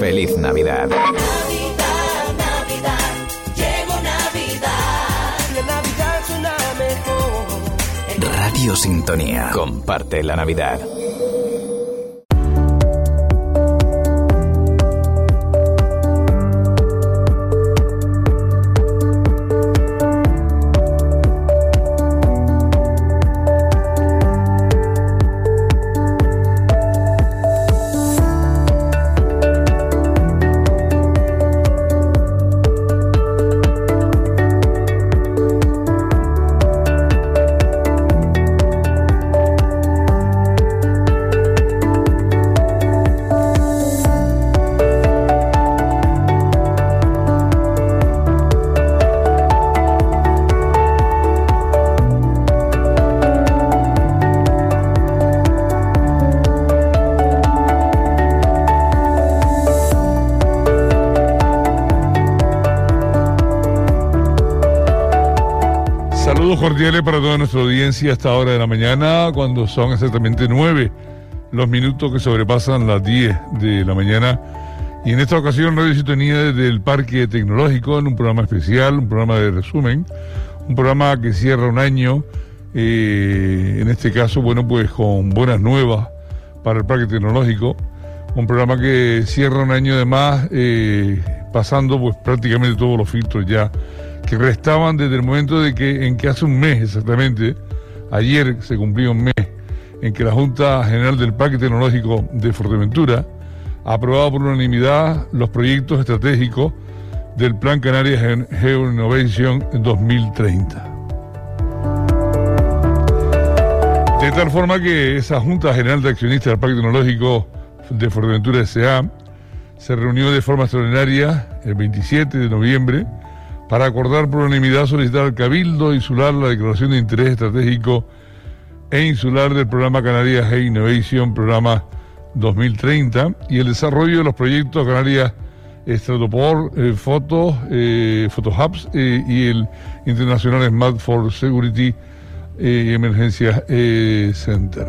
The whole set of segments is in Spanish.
Feliz Navidad. Radio Sintonía. Comparte la Navidad. Cordiales para toda nuestra audiencia a esta hora de la mañana, cuando son exactamente 9 los minutos que sobrepasan las 10 de la mañana. Y en esta ocasión Radio Sintonía desde el Parque Tecnológico, en un programa especial, un programa de resumen, un programa que cierra un año, en este caso, bueno, pues con buenas nuevas para el Parque Tecnológico, un programa que cierra un año además, pasando pues prácticamente todos los filtros ya que restaban desde el momento en que hace un mes exactamente, ayer se cumplió un mes, en que la Junta General del Parque Tecnológico de Fuerteventura ha aprobado por unanimidad los proyectos estratégicos del Plan Canarias Geo Innovation 2030. De tal forma que esa Junta General de Accionistas del Parque Tecnológico de Fuerteventura S.A. se reunió de forma extraordinaria el 27 de noviembre para acordar por unanimidad solicitar al Cabildo Insular la declaración de interés estratégico e insular del programa Canarias Geo Innovation, programa 2030, y el desarrollo de los proyectos Canarias Stratoport, Photohubs y el Internacional Smart for Security y Emergencias Center.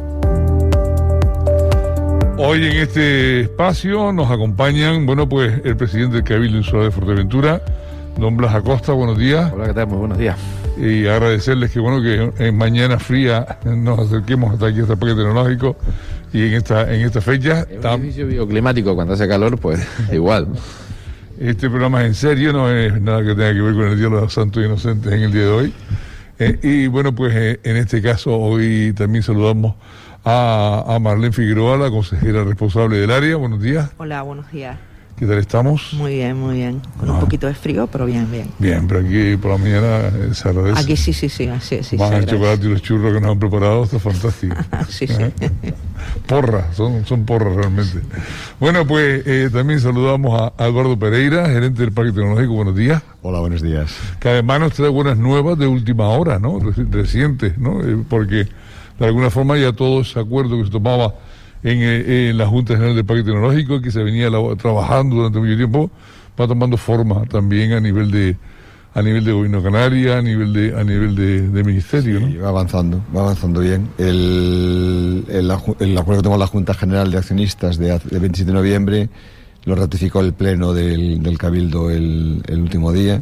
Hoy en este espacio nos acompañan, bueno, pues el presidente del Cabildo Insular de Fuerteventura, don Blas Acosta. Buenos días. Hola, ¿qué tal? Muy buenos días. Y agradecerles que, bueno, que en mañana fría nos acerquemos hasta aquí, hasta el Parque Tecnológico, y en esta fecha. Es un edificio bioclimático, cuando hace calor, pues igual. Este programa es en serio, no es nada que tenga que ver con el Día de los Santos Inocentes en el día de hoy. Y bueno, pues en este caso hoy también saludamos a Marlene Figueroa, la consejera responsable del área. Buenos días. Hola, buenos días. ¿Qué tal estamos? Muy bien, muy bien. Con un poquito de frío, pero bien, bien. Bien, pero aquí por la mañana se agradece. Aquí sí. Van el chocolate y los churros que nos han preparado, está fantástico. Sí. Porras, son porras realmente. Bueno, pues también saludamos a Eduardo Pereira, gerente del Parque Tecnológico. Buenos días. Hola, buenos días. Que además nos trae buenas nuevas de última hora, ¿no? Recientes, ¿no? Porque de alguna forma ya todo ese acuerdo que se tomaba en la Junta General del Parque Tecnológico, que se venía trabajando durante mucho tiempo, va tomando forma también a nivel de Gobierno de Canarias, a nivel de ministerio, sí, ¿no? va avanzando bien. El acuerdo que tomó la Junta General de Accionistas de 27 de noviembre lo ratificó el Pleno del Cabildo el último día.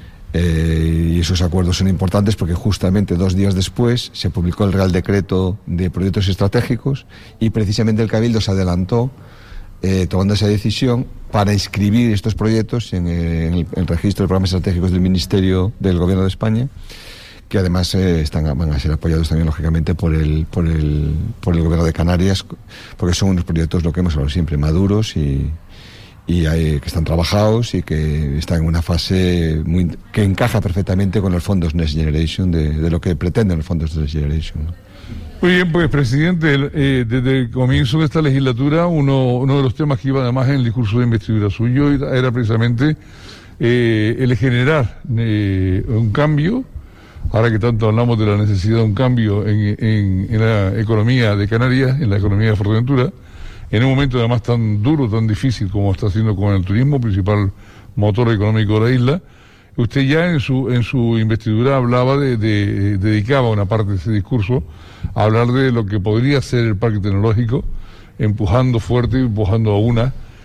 Y esos acuerdos son importantes porque justamente 2 días después se publicó el Real Decreto de Proyectos Estratégicos y precisamente el Cabildo se adelantó tomando esa decisión para inscribir estos proyectos en el registro de programas estratégicos del Ministerio del Gobierno de España, que además van a ser apoyados también lógicamente por el Gobierno de Canarias, porque son unos proyectos, lo que hemos hablado siempre, maduros y que están trabajados y que están en una fase que encaja perfectamente con los fondos Next Generation, de lo que pretenden los fondos Next Generation, ¿no? Muy bien, pues presidente, desde el comienzo de esta legislatura uno de los temas que iba además en el discurso de investidura suyo era precisamente el generar un cambio, ahora que tanto hablamos de la necesidad de un cambio en la economía de Canarias, en la economía de Fuerteventura, en un momento además tan duro, tan difícil como está haciendo con el turismo, principal motor económico de la isla. Usted ya en su investidura hablaba dedicaba una parte de ese discurso a hablar de lo que podría ser el Parque Tecnológico, empujando fuerte, empujando a una,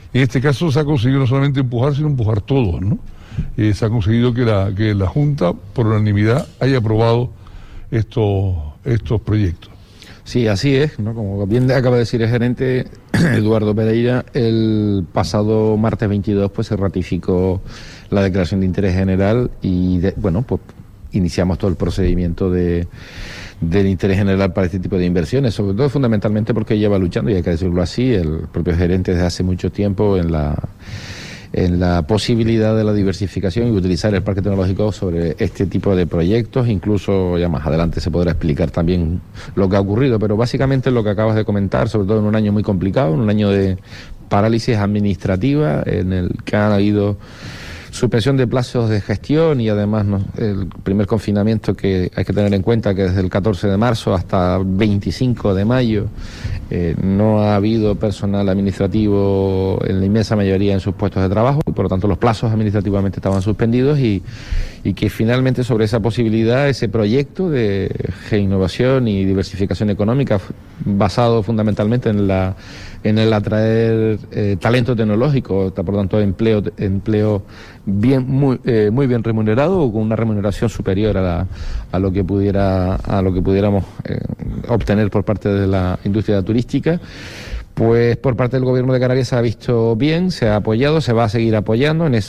En este caso se ha conseguido no solamente empujar, sino empujar todos, ¿no? Se ha conseguido que la Junta, por unanimidad, haya aprobado estos proyectos. Sí, así es, ¿no? Como bien acaba de decir el gerente Eduardo Pereira, el pasado martes 22 pues se ratificó la declaración de interés general y pues iniciamos todo el procedimiento del interés general para este tipo de inversiones, sobre todo fundamentalmente porque lleva luchando, y hay que decirlo así, el propio gerente desde hace mucho tiempo en la posibilidad de la diversificación y utilizar el parque tecnológico sobre este tipo de proyectos. Incluso ya más adelante se podrá explicar también lo que ha ocurrido, pero básicamente lo que acabas de comentar, sobre todo en un año muy complicado, en un año de parálisis administrativa en el que han habido suspensión de plazos de gestión y además el primer confinamiento, que hay que tener en cuenta que desde el 14 de marzo hasta 25 de mayo no ha habido personal administrativo en la inmensa mayoría en sus puestos de trabajo, y por lo tanto los plazos administrativamente estaban suspendidos, y que finalmente sobre esa posibilidad, ese proyecto de innovación y diversificación económica basado fundamentalmente en el atraer talento tecnológico, por lo tanto empleo muy bien remunerado, o con una remuneración superior a lo que pudiéramos obtener por parte de la industria turística, pues por parte del Gobierno de Canarias se ha visto bien, se ha apoyado, se va a seguir apoyando en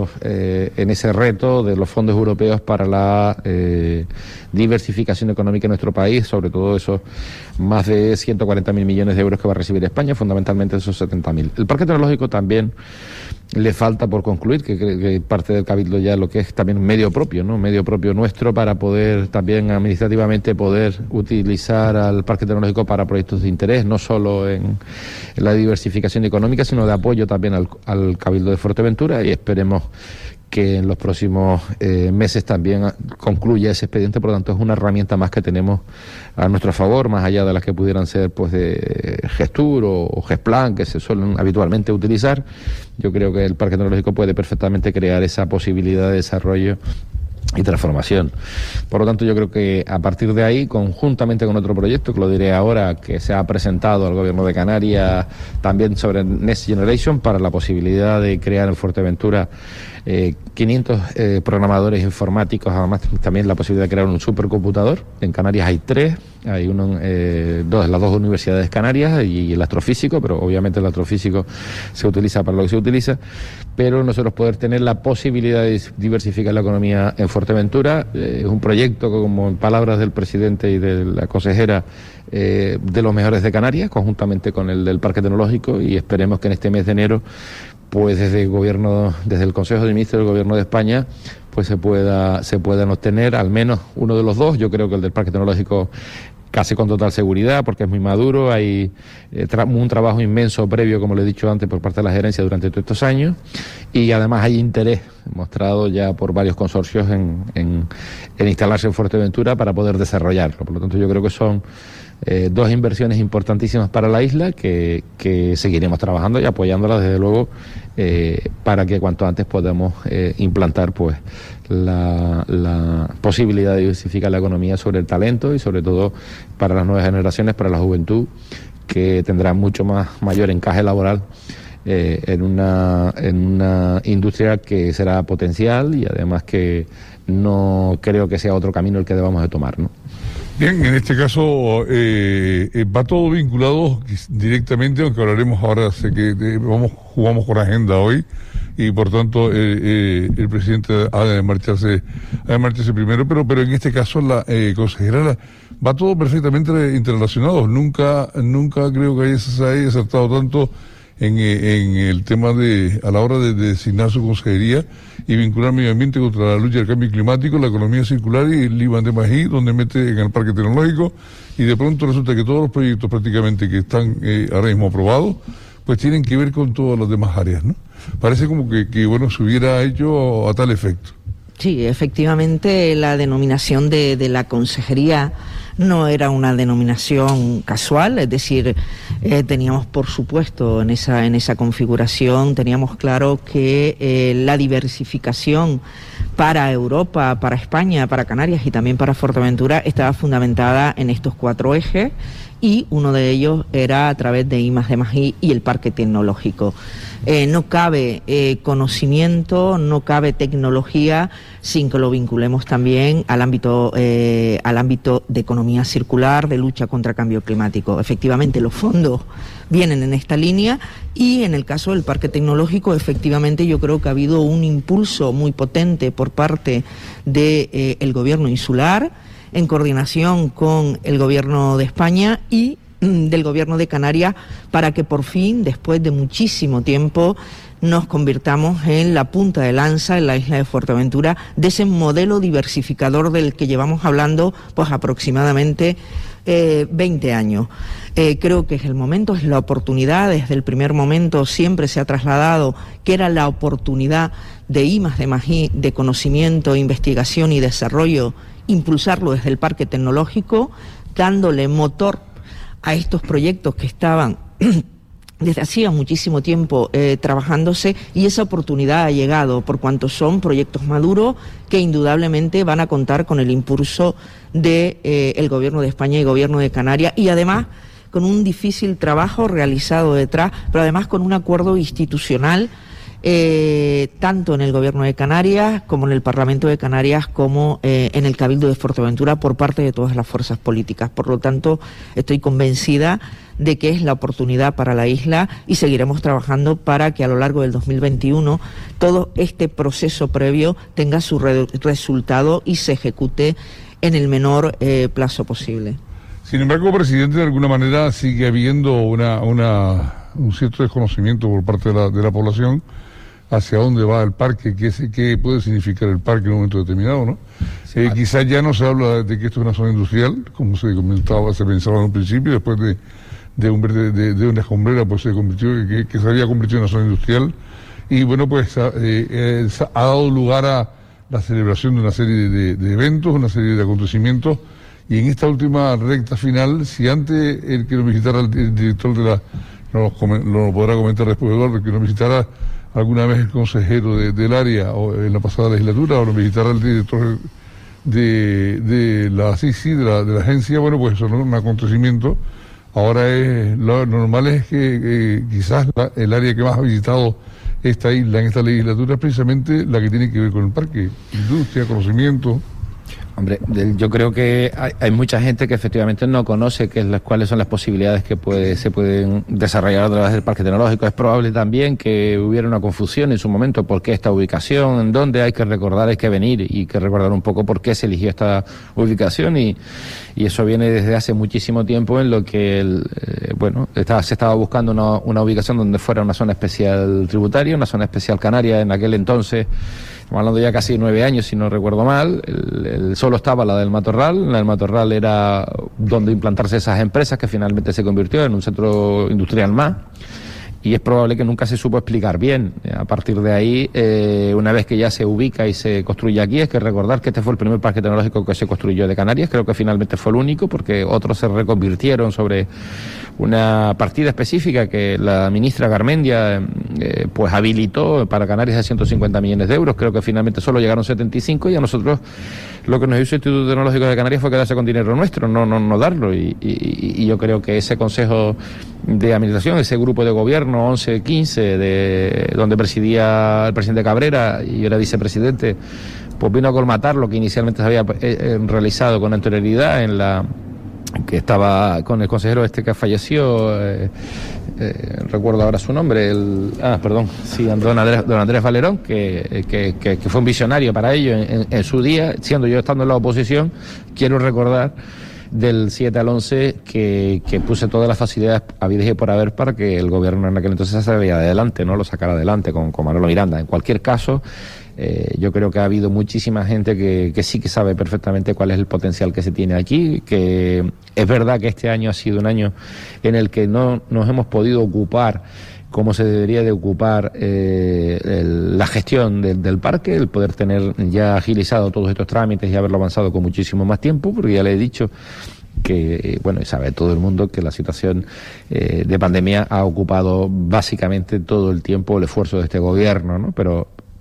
ese reto de los fondos europeos para la diversificación económica en nuestro país, sobre todo esos más de 140.000 millones de euros que va a recibir España, fundamentalmente esos 70.000. El parque tecnológico también le falta por concluir, que parte del Cabildo ya lo que es también medio propio, ¿no? Medio propio nuestro, para poder también administrativamente poder utilizar al parque tecnológico para proyectos de interés, no solo en la diversificación económica, sino de apoyo también al Cabildo de Fuerteventura, y esperemos que en los próximos meses también concluya ese expediente. Por lo tanto, es una herramienta más que tenemos a nuestro favor, más allá de las que pudieran ser pues de Gestur o Gesplan, que se suelen habitualmente utilizar. Yo creo que el parque tecnológico puede perfectamente crear esa posibilidad de desarrollo y transformación. Por lo tanto, yo creo que a partir de ahí, conjuntamente con otro proyecto, que lo diré ahora, que se ha presentado al Gobierno de Canarias también sobre Next Generation, para la posibilidad de crear en Fuerteventura 500 programadores informáticos, además también la posibilidad de crear un supercomputador. En Canarias hay 3, hay uno en las dos universidades canarias y el astrofísico, pero obviamente el astrofísico se utiliza para lo que se utiliza, pero nosotros poder tener la posibilidad de diversificar la economía en Fuerteventura es un proyecto, como en palabras del presidente y de la consejera, de los mejores de Canarias, conjuntamente con el del Parque Tecnológico, y esperemos que en este mes de enero, pues desde el Consejo de Ministros del Gobierno de España, pues se puedan obtener al menos uno de los dos. Yo creo que el del Parque Tecnológico casi con total seguridad, porque es muy maduro, hay un trabajo inmenso previo, como le he dicho antes, por parte de la gerencia durante todos estos años, y además hay interés mostrado ya por varios consorcios en instalarse en Fuerteventura para poder desarrollarlo. Por lo tanto, yo creo que son dos inversiones importantísimas para la isla, que seguiremos trabajando y apoyándolas desde luego, para que cuanto antes podamos implantar pues la posibilidad de diversificar la economía sobre el talento, y sobre todo para las nuevas generaciones, para la juventud, que tendrá mucho mayor encaje laboral en una industria que será potencial, y además que no creo que sea otro camino el que debamos de tomar, ¿no? Bien, en este caso va todo vinculado directamente, aunque hablaremos ahora, sé que jugamos con agenda hoy, y por tanto el presidente ha de marcharse primero, pero en este caso la consejera, va todo perfectamente interrelacionado. Nunca creo que haya acertado tanto en el tema a la hora de designar su consejería y vincular medio ambiente contra la lucha del cambio climático, la economía circular y el IBAN de Magí, donde mete en el parque tecnológico, y de pronto resulta que todos los proyectos prácticamente que están ahora mismo aprobados, pues tienen que ver con todas las demás áreas, ¿no? Parece como que se hubiera hecho a tal efecto. Sí, efectivamente la denominación de la consejería no era una denominación casual, es decir, teníamos por supuesto en esa configuración, teníamos claro que la diversificación para Europa, para España, para Canarias y también para Fuerteventura estaba fundamentada en estos 4 ejes, y uno de ellos era a través de I+D+I y el parque tecnológico. No cabe conocimiento, no cabe tecnología sin que lo vinculemos también al ámbito de economía circular, de lucha contra el cambio climático. Efectivamente, los fondos vienen en esta línea y en el caso del parque tecnológico, efectivamente, yo creo que ha habido un impulso muy potente por parte del gobierno insular, en coordinación con el gobierno de España y del gobierno de Canarias, para que por fin, después de muchísimo tiempo, nos convirtamos en la punta de lanza en la isla de Fuerteventura de ese modelo diversificador del que llevamos hablando pues aproximadamente 20 años. Creo que es el momento, es la oportunidad. Desde el primer momento siempre se ha trasladado que era la oportunidad de I+D+I, de conocimiento, investigación y desarrollo, impulsarlo desde el parque tecnológico, dándole motor a estos proyectos que estaban desde hacía muchísimo tiempo trabajándose, y esa oportunidad ha llegado por cuanto son proyectos maduros que indudablemente van a contar con el impulso de el Gobierno de España y el Gobierno de Canarias, y además con un difícil trabajo realizado detrás, pero además con un acuerdo institucional tanto en el Gobierno de Canarias como en el Parlamento de Canarias como en el Cabildo de Fuerteventura por parte de todas las fuerzas políticas. Por lo tanto, estoy convencida de que es la oportunidad para la isla y seguiremos trabajando para que a lo largo del 2021 todo este proceso previo tenga su resultado y se ejecute en el menor plazo posible. Sin embargo, presidente, de alguna manera sigue habiendo un cierto desconocimiento por parte de la población hacia dónde va el parque, qué puede significar el parque en un momento determinado, ¿no? Sí, quizás ya no se habla de que esto es una zona industrial, como se pensaba en un principio, después de una escombrera, pues se convirtió, que se había convertido en una zona industrial, y bueno, pues ha dado lugar a la celebración de una serie de eventos, una serie de acontecimientos, y en esta última recta final, si antes el que nos visitara el director de la, lo podrá comentar después Eduardo, que nos visitara alguna vez el consejero del área o en la pasada legislatura, o nos visitara el director de la agencia, bueno, pues eso no es un acontecimiento. Ahora lo normal es que quizás el área que más ha visitado esta isla en esta legislatura es precisamente la que tiene que ver con el parque, industria, conocimiento. Hombre, yo creo que hay mucha gente que efectivamente no conoce cuáles son las posibilidades que se pueden desarrollar a través del parque tecnológico. Es probable también que hubiera una confusión en su momento por qué esta ubicación, en dónde hay que recordar, hay que venir y que recordar un poco por qué se eligió esta ubicación, y eso viene desde hace muchísimo tiempo en lo que se estaba buscando una ubicación donde fuera una zona especial tributaria, una zona especial canaria. En aquel entonces, estamos hablando ya casi 9 años si no recuerdo mal, solo estaba la del Matorral. La del Matorral era donde implantarse esas empresas, que finalmente se convirtió en un centro industrial más, y es probable que nunca se supo explicar bien. A partir de ahí, una vez que ya se ubica y se construye aquí, es que recordar que este fue el primer parque tecnológico que se construyó de Canarias. Creo que finalmente fue el único, porque otros se reconvirtieron sobre una partida específica que la ministra Garmendia pues habilitó para Canarias de 150 millones de euros. Creo que finalmente solo llegaron 75, y a nosotros lo que nos hizo el Instituto Tecnológico de Canarias fue quedarse con dinero nuestro, no darlo, y yo creo que ese consejo de administración, ese grupo de gobierno 11-15 donde presidía el presidente Cabrera y yo era vicepresidente, pues vino a colmatar lo que inicialmente se había realizado con anterioridad que estaba con el consejero que falleció, recuerdo ahora su nombre, don Andrés Valerón, que fue un visionario para ello en su día, siendo yo estando en la oposición. Quiero recordar del 7 al 11 que puse todas las facilidades habidas y por haber para que el gobierno en aquel entonces se vaya adelante, no lo sacara adelante con Manolo Miranda. En cualquier caso, yo creo que ha habido muchísima gente que sí que sabe perfectamente cuál es el potencial que se tiene aquí, que es verdad que este año ha sido un año en el que no nos hemos podido ocupar como se debería de ocupar la gestión del parque, el poder tener ya agilizado todos estos trámites y haberlo avanzado con muchísimo más tiempo, porque ya le he dicho que, sabe todo el mundo que la situación de pandemia ha ocupado básicamente todo el tiempo el esfuerzo de este gobierno, ¿no? Pero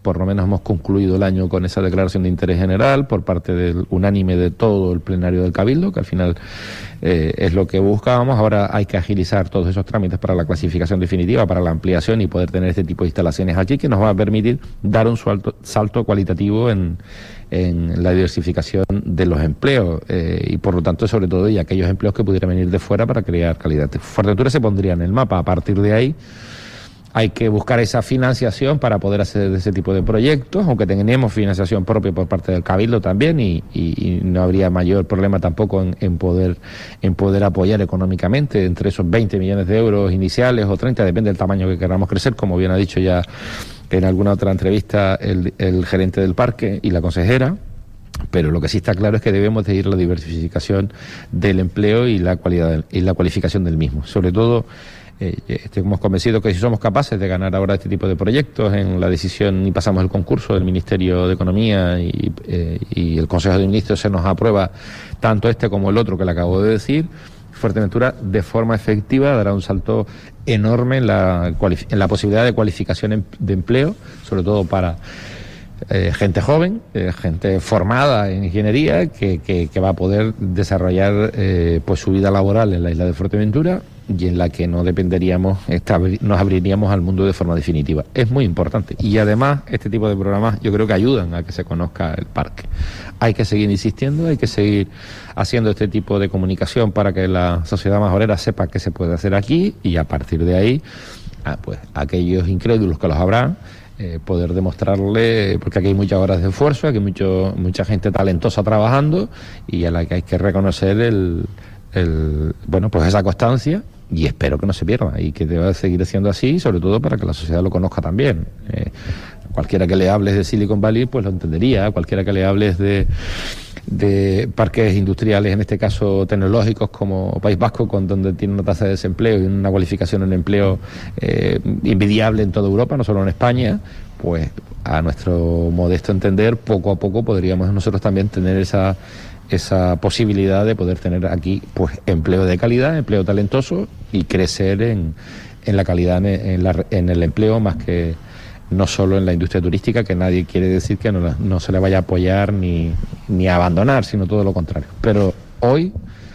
por lo menos hemos concluido el año con esa declaración de interés general por parte del unánime de todo el plenario del Cabildo, que al final es lo que buscábamos. Ahora hay que agilizar todos esos trámites para la clasificación definitiva, para la ampliación y poder tener este tipo de instalaciones aquí, que nos va a permitir dar un salto cualitativo en la diversificación de los empleos y por lo tanto sobre todo y aquellos empleos que pudieran venir de fuera para crear calidad. Fuerteventura se pondría en el mapa. A partir de ahí hay que buscar esa financiación para poder hacer ese tipo de proyectos, aunque tenemos financiación propia por parte del Cabildo también y no habría mayor problema tampoco en poder apoyar económicamente entre esos 20 millones de euros iniciales o 30, depende del tamaño que queramos crecer, como bien ha dicho ya en alguna otra entrevista el gerente del parque y la consejera. Pero lo que sí está claro es que debemos de ir a la diversificación del empleo y la calidad y la cualificación del mismo. Sobre todo, estamos convencidos que si somos capaces de ganar ahora este tipo de proyectos en la decisión y pasamos el concurso del Ministerio de Economía y el Consejo de Ministros se nos aprueba tanto este como el otro que le acabo de decir, Fuerteventura de forma efectiva dará un salto enorme en la posibilidad de cualificación de empleo, sobre todo para gente joven, gente formada en ingeniería que va a poder desarrollar pues su vida laboral en la isla de Fuerteventura y en la que no dependeríamos, nos abriríamos al mundo de forma definitiva. Es muy importante y además este tipo de programas yo creo que ayudan a que se conozca el parque. Hay que seguir insistiendo, hay que seguir haciendo este tipo de comunicación para que la sociedad majorera sepa qué se puede hacer aquí y a partir de ahí, pues aquellos incrédulos que los habrá, poder demostrarle, porque aquí hay muchas horas de esfuerzo, aquí hay mucha gente talentosa trabajando y a la que hay que reconocer bueno, pues esa constancia y espero que no se pierda y que deba seguir siendo así, sobre todo para que la sociedad lo conozca también. Cualquiera que le hables de Silicon Valley pues lo entendería, cualquiera que le hables de parques industriales, en este caso tecnológicos como País Vasco, donde tiene una tasa de desempleo y una cualificación en empleo envidiable en toda Europa, no solo en España, pues a nuestro modesto entender, poco a poco podríamos nosotros también tener esa posibilidad de poder tener aquí pues empleo de calidad, empleo talentoso y crecer en la calidad en el empleo más que no solo en la industria turística, que nadie quiere decir que no se le vaya a apoyar ni a abandonar, sino todo lo contrario. Pero hoy,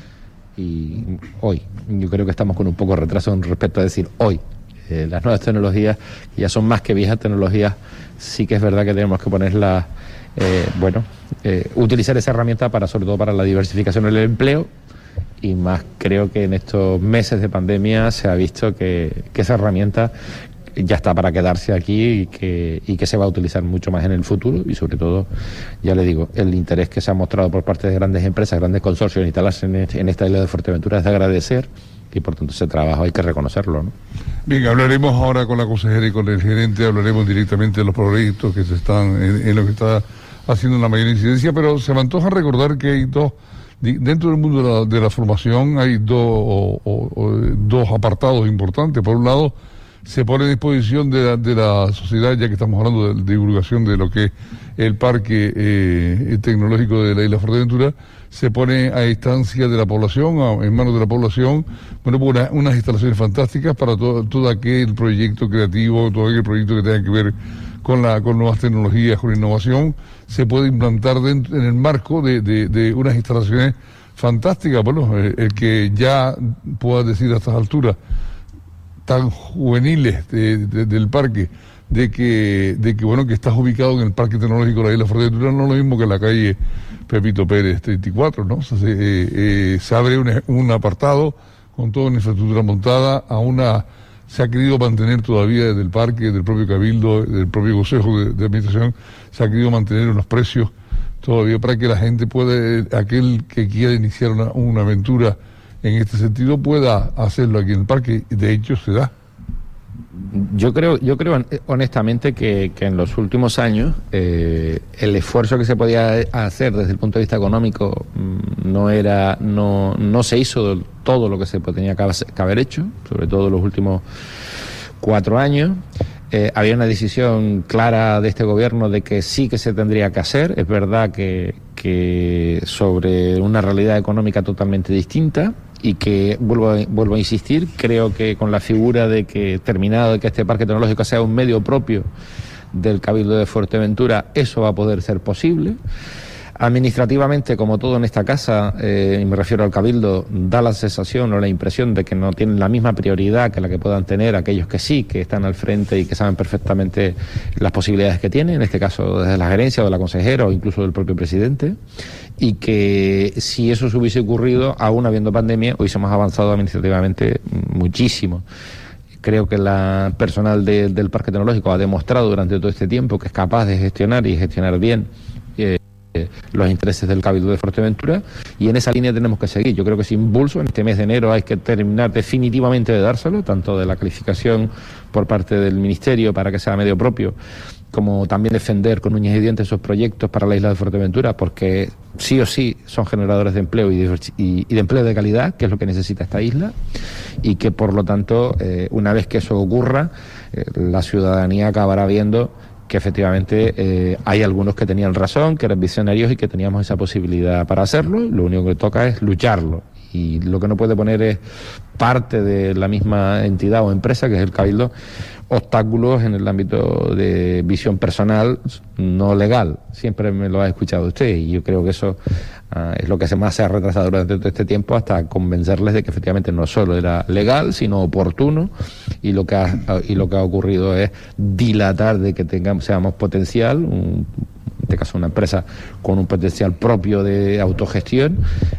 yo creo que estamos con un poco de retraso en respecto a decir hoy. Las nuevas tecnologías, que ya son más que viejas tecnologías, sí que es verdad que tenemos que ponerlas, utilizar esa herramienta sobre todo para la diversificación del empleo y más creo que en estos meses de pandemia se ha visto que esa herramienta ya está para quedarse aquí y que se va a utilizar mucho más en el futuro y sobre todo, ya le digo, el interés que se ha mostrado por parte de grandes empresas, grandes consorcios en instalarse en esta isla de Fuerteventura es de agradecer y por tanto ese trabajo hay que reconocerlo, ¿no? Bien, hablaremos ahora con la consejera y con el gerente, hablaremos directamente de los proyectos que se están en lo que está haciendo la mayor incidencia, pero se me antoja recordar que hay dentro del mundo de la formación hay dos apartados importantes. Por un lado, se pone a disposición de la sociedad, ya que estamos hablando de divulgación de lo que es el parque tecnológico de la isla Fuerteventura, se pone a instancia de la población, en manos de la población, bueno, pues unas instalaciones fantásticas para todo aquel proyecto creativo, todo aquel proyecto que tenga que ver con nuevas tecnologías, con innovación, se puede implantar en el marco de unas instalaciones fantásticas. Bueno, el que ya pueda decir a estas alturas tan juveniles del parque, de que bueno, que estás ubicado en el Parque Tecnológico de la Isla Fuerteventura, no es lo mismo que la calle Pepito Pérez 34, ¿no? O sea, se abre un apartado con toda una infraestructura montada, se ha querido mantener todavía desde el parque, del propio Cabildo, del propio Consejo de Administración, se ha querido mantener unos precios todavía para que la gente aquel que quiera iniciar una aventura en este sentido pueda hacerlo aquí en el parque, y de hecho se da. Yo creo honestamente que en los últimos años el esfuerzo que se podía hacer desde el punto de vista económico no se hizo todo lo que se tenía que haber hecho, sobre todo en los últimos 4 años. Había una decisión clara de este gobierno de que sí que se tendría que hacer. Es verdad que sobre una realidad económica totalmente distinta y que, vuelvo a insistir, creo que con la figura de que terminado de que este parque tecnológico sea un medio propio del Cabildo de Fuerteventura, eso va a poder ser posible. Administrativamente, como todo en esta casa, y me refiero al Cabildo, da la sensación o la impresión de que no tienen la misma prioridad que la que puedan tener aquellos que sí, que están al frente y que saben perfectamente las posibilidades que tienen, en este caso desde la gerencia o de la consejera o incluso del propio presidente, y que si eso se hubiese ocurrido, aún habiendo pandemia, hubiésemos avanzado administrativamente muchísimo. Creo que la personal del Parque Tecnológico ha demostrado durante todo este tiempo que es capaz de gestionar y gestionar bien los intereses del Cabildo de Fuerteventura, y en esa línea tenemos que seguir. Yo creo que ese impulso en este mes de enero hay que terminar definitivamente de dárselo, tanto de la calificación por parte del Ministerio para que sea medio propio, como también defender con uñas y dientes esos proyectos para la isla de Fuerteventura, porque sí o sí son generadores de empleo y de empleo de calidad, que es lo que necesita esta isla, y que por lo tanto, una vez que eso ocurra, la ciudadanía acabará viendo que efectivamente hay algunos que tenían razón, que eran visionarios y que teníamos esa posibilidad para hacerlo. Lo único que toca es lucharlo, y lo que no puede poner es parte de la misma entidad o empresa, que es el Cabildo, obstáculos en el ámbito de visión personal no legal. Siempre me lo ha escuchado usted, y yo creo que eso es lo que más se ha retrasado durante todo este tiempo, hasta convencerles de que efectivamente no solo era legal, sino oportuno, y lo que ha ocurrido es dilatar de que seamos potencial, en este caso una empresa con un potencial propio de autogestión,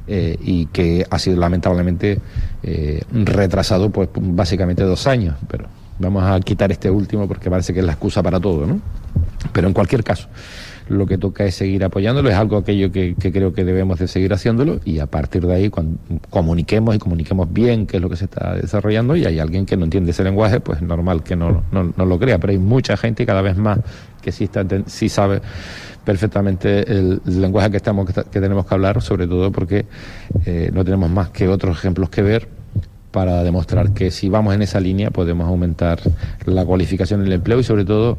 y que ha sido lamentablemente retrasado pues básicamente 2 años, pero vamos a quitar este último porque parece que es la excusa para todo, ¿no? Pero en cualquier caso, lo que toca es seguir apoyándolo, es algo aquello que creo que debemos de seguir haciéndolo, y a partir de ahí, cuando comuniquemos bien qué es lo que se está desarrollando, y hay alguien que no entiende ese lenguaje, pues es normal que no lo crea, pero hay mucha gente, y cada vez más, que sí sabe perfectamente el lenguaje que tenemos que hablar, sobre todo porque no tenemos más que otros ejemplos que ver para demostrar que si vamos en esa línea podemos aumentar la cualificación y el empleo, y sobre todo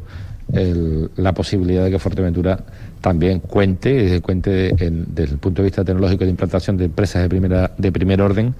la posibilidad de que Fuerteventura también cuente desde el punto de vista tecnológico de implantación de empresas de primer orden,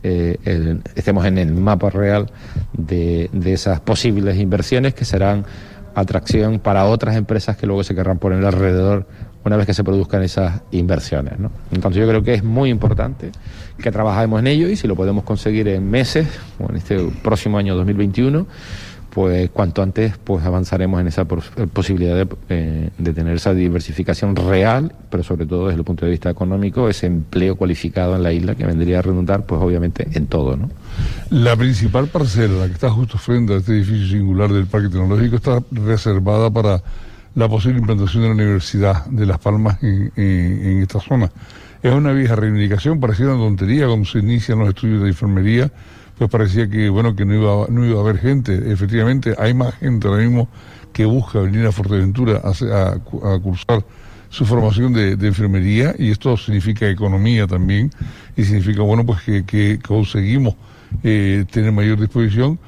estemos en el mapa real de esas posibles inversiones que serán atracción para otras empresas que luego se querrán poner alrededor una vez que se produzcan esas inversiones, ¿no? Entonces yo creo que es muy importante que trabajemos en ello, y si lo podemos conseguir en meses o en este próximo año 2021, pues cuanto antes pues avanzaremos en esa posibilidad de tener esa diversificación real, pero sobre todo desde el punto de vista económico, ese empleo cualificado en la isla, que vendría a redundar pues obviamente en todo, ¿no? La principal parcela, la que está justo frente a este edificio singular del Parque Tecnológico, está reservada para la posible implantación de la Universidad de Las Palmas en esta zona. Es una vieja reivindicación, parecía una tontería cuando se inician los estudios de enfermería, pues parecía que no iba a haber gente. Efectivamente, hay más gente ahora mismo que busca venir a Fuerteventura a cursar su formación de enfermería, y esto significa economía también, y significa pues que conseguimos tener mayor disposición.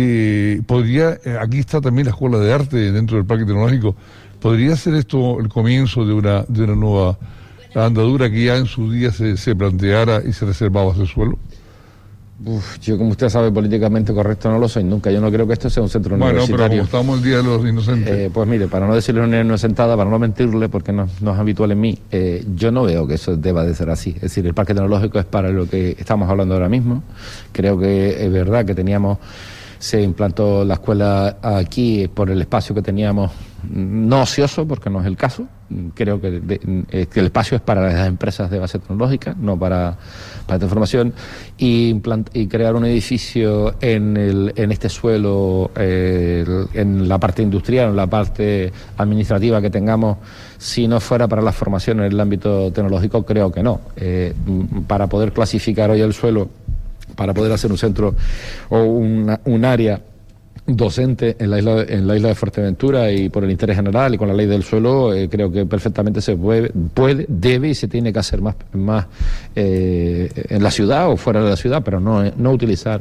Aquí está también la Escuela de Arte dentro del Parque Tecnológico. ¿Podría ser esto el comienzo de una nueva andadura que ya en su día se planteara y se reservaba ese suelo? Yo, como usted sabe, políticamente correcto no lo soy nunca. Yo no creo que esto sea un centro universitario. Bueno, pero como estamos el Día de los Inocentes. Pues mire, para no decirle una inocentada, para no mentirle, porque no es habitual en mí, yo no veo que eso deba de ser así. Es decir, el Parque Tecnológico es para lo que estamos hablando ahora mismo. Creo que es verdad que se implantó la escuela aquí por el espacio que teníamos, no ocioso, porque no es el caso. Creo que el espacio es para las empresas de base tecnológica, no para esta formación, y crear un edificio en este suelo, en la parte industrial, en la parte administrativa que tengamos, si no fuera para la formación en el ámbito tecnológico, creo que no. Para poder clasificar hoy el suelo, para poder hacer un centro o un área docente en la isla de Fuerteventura, y por el interés general y con la ley del suelo, creo que perfectamente se debe y se tiene que hacer más en la ciudad o fuera de la ciudad, pero no utilizar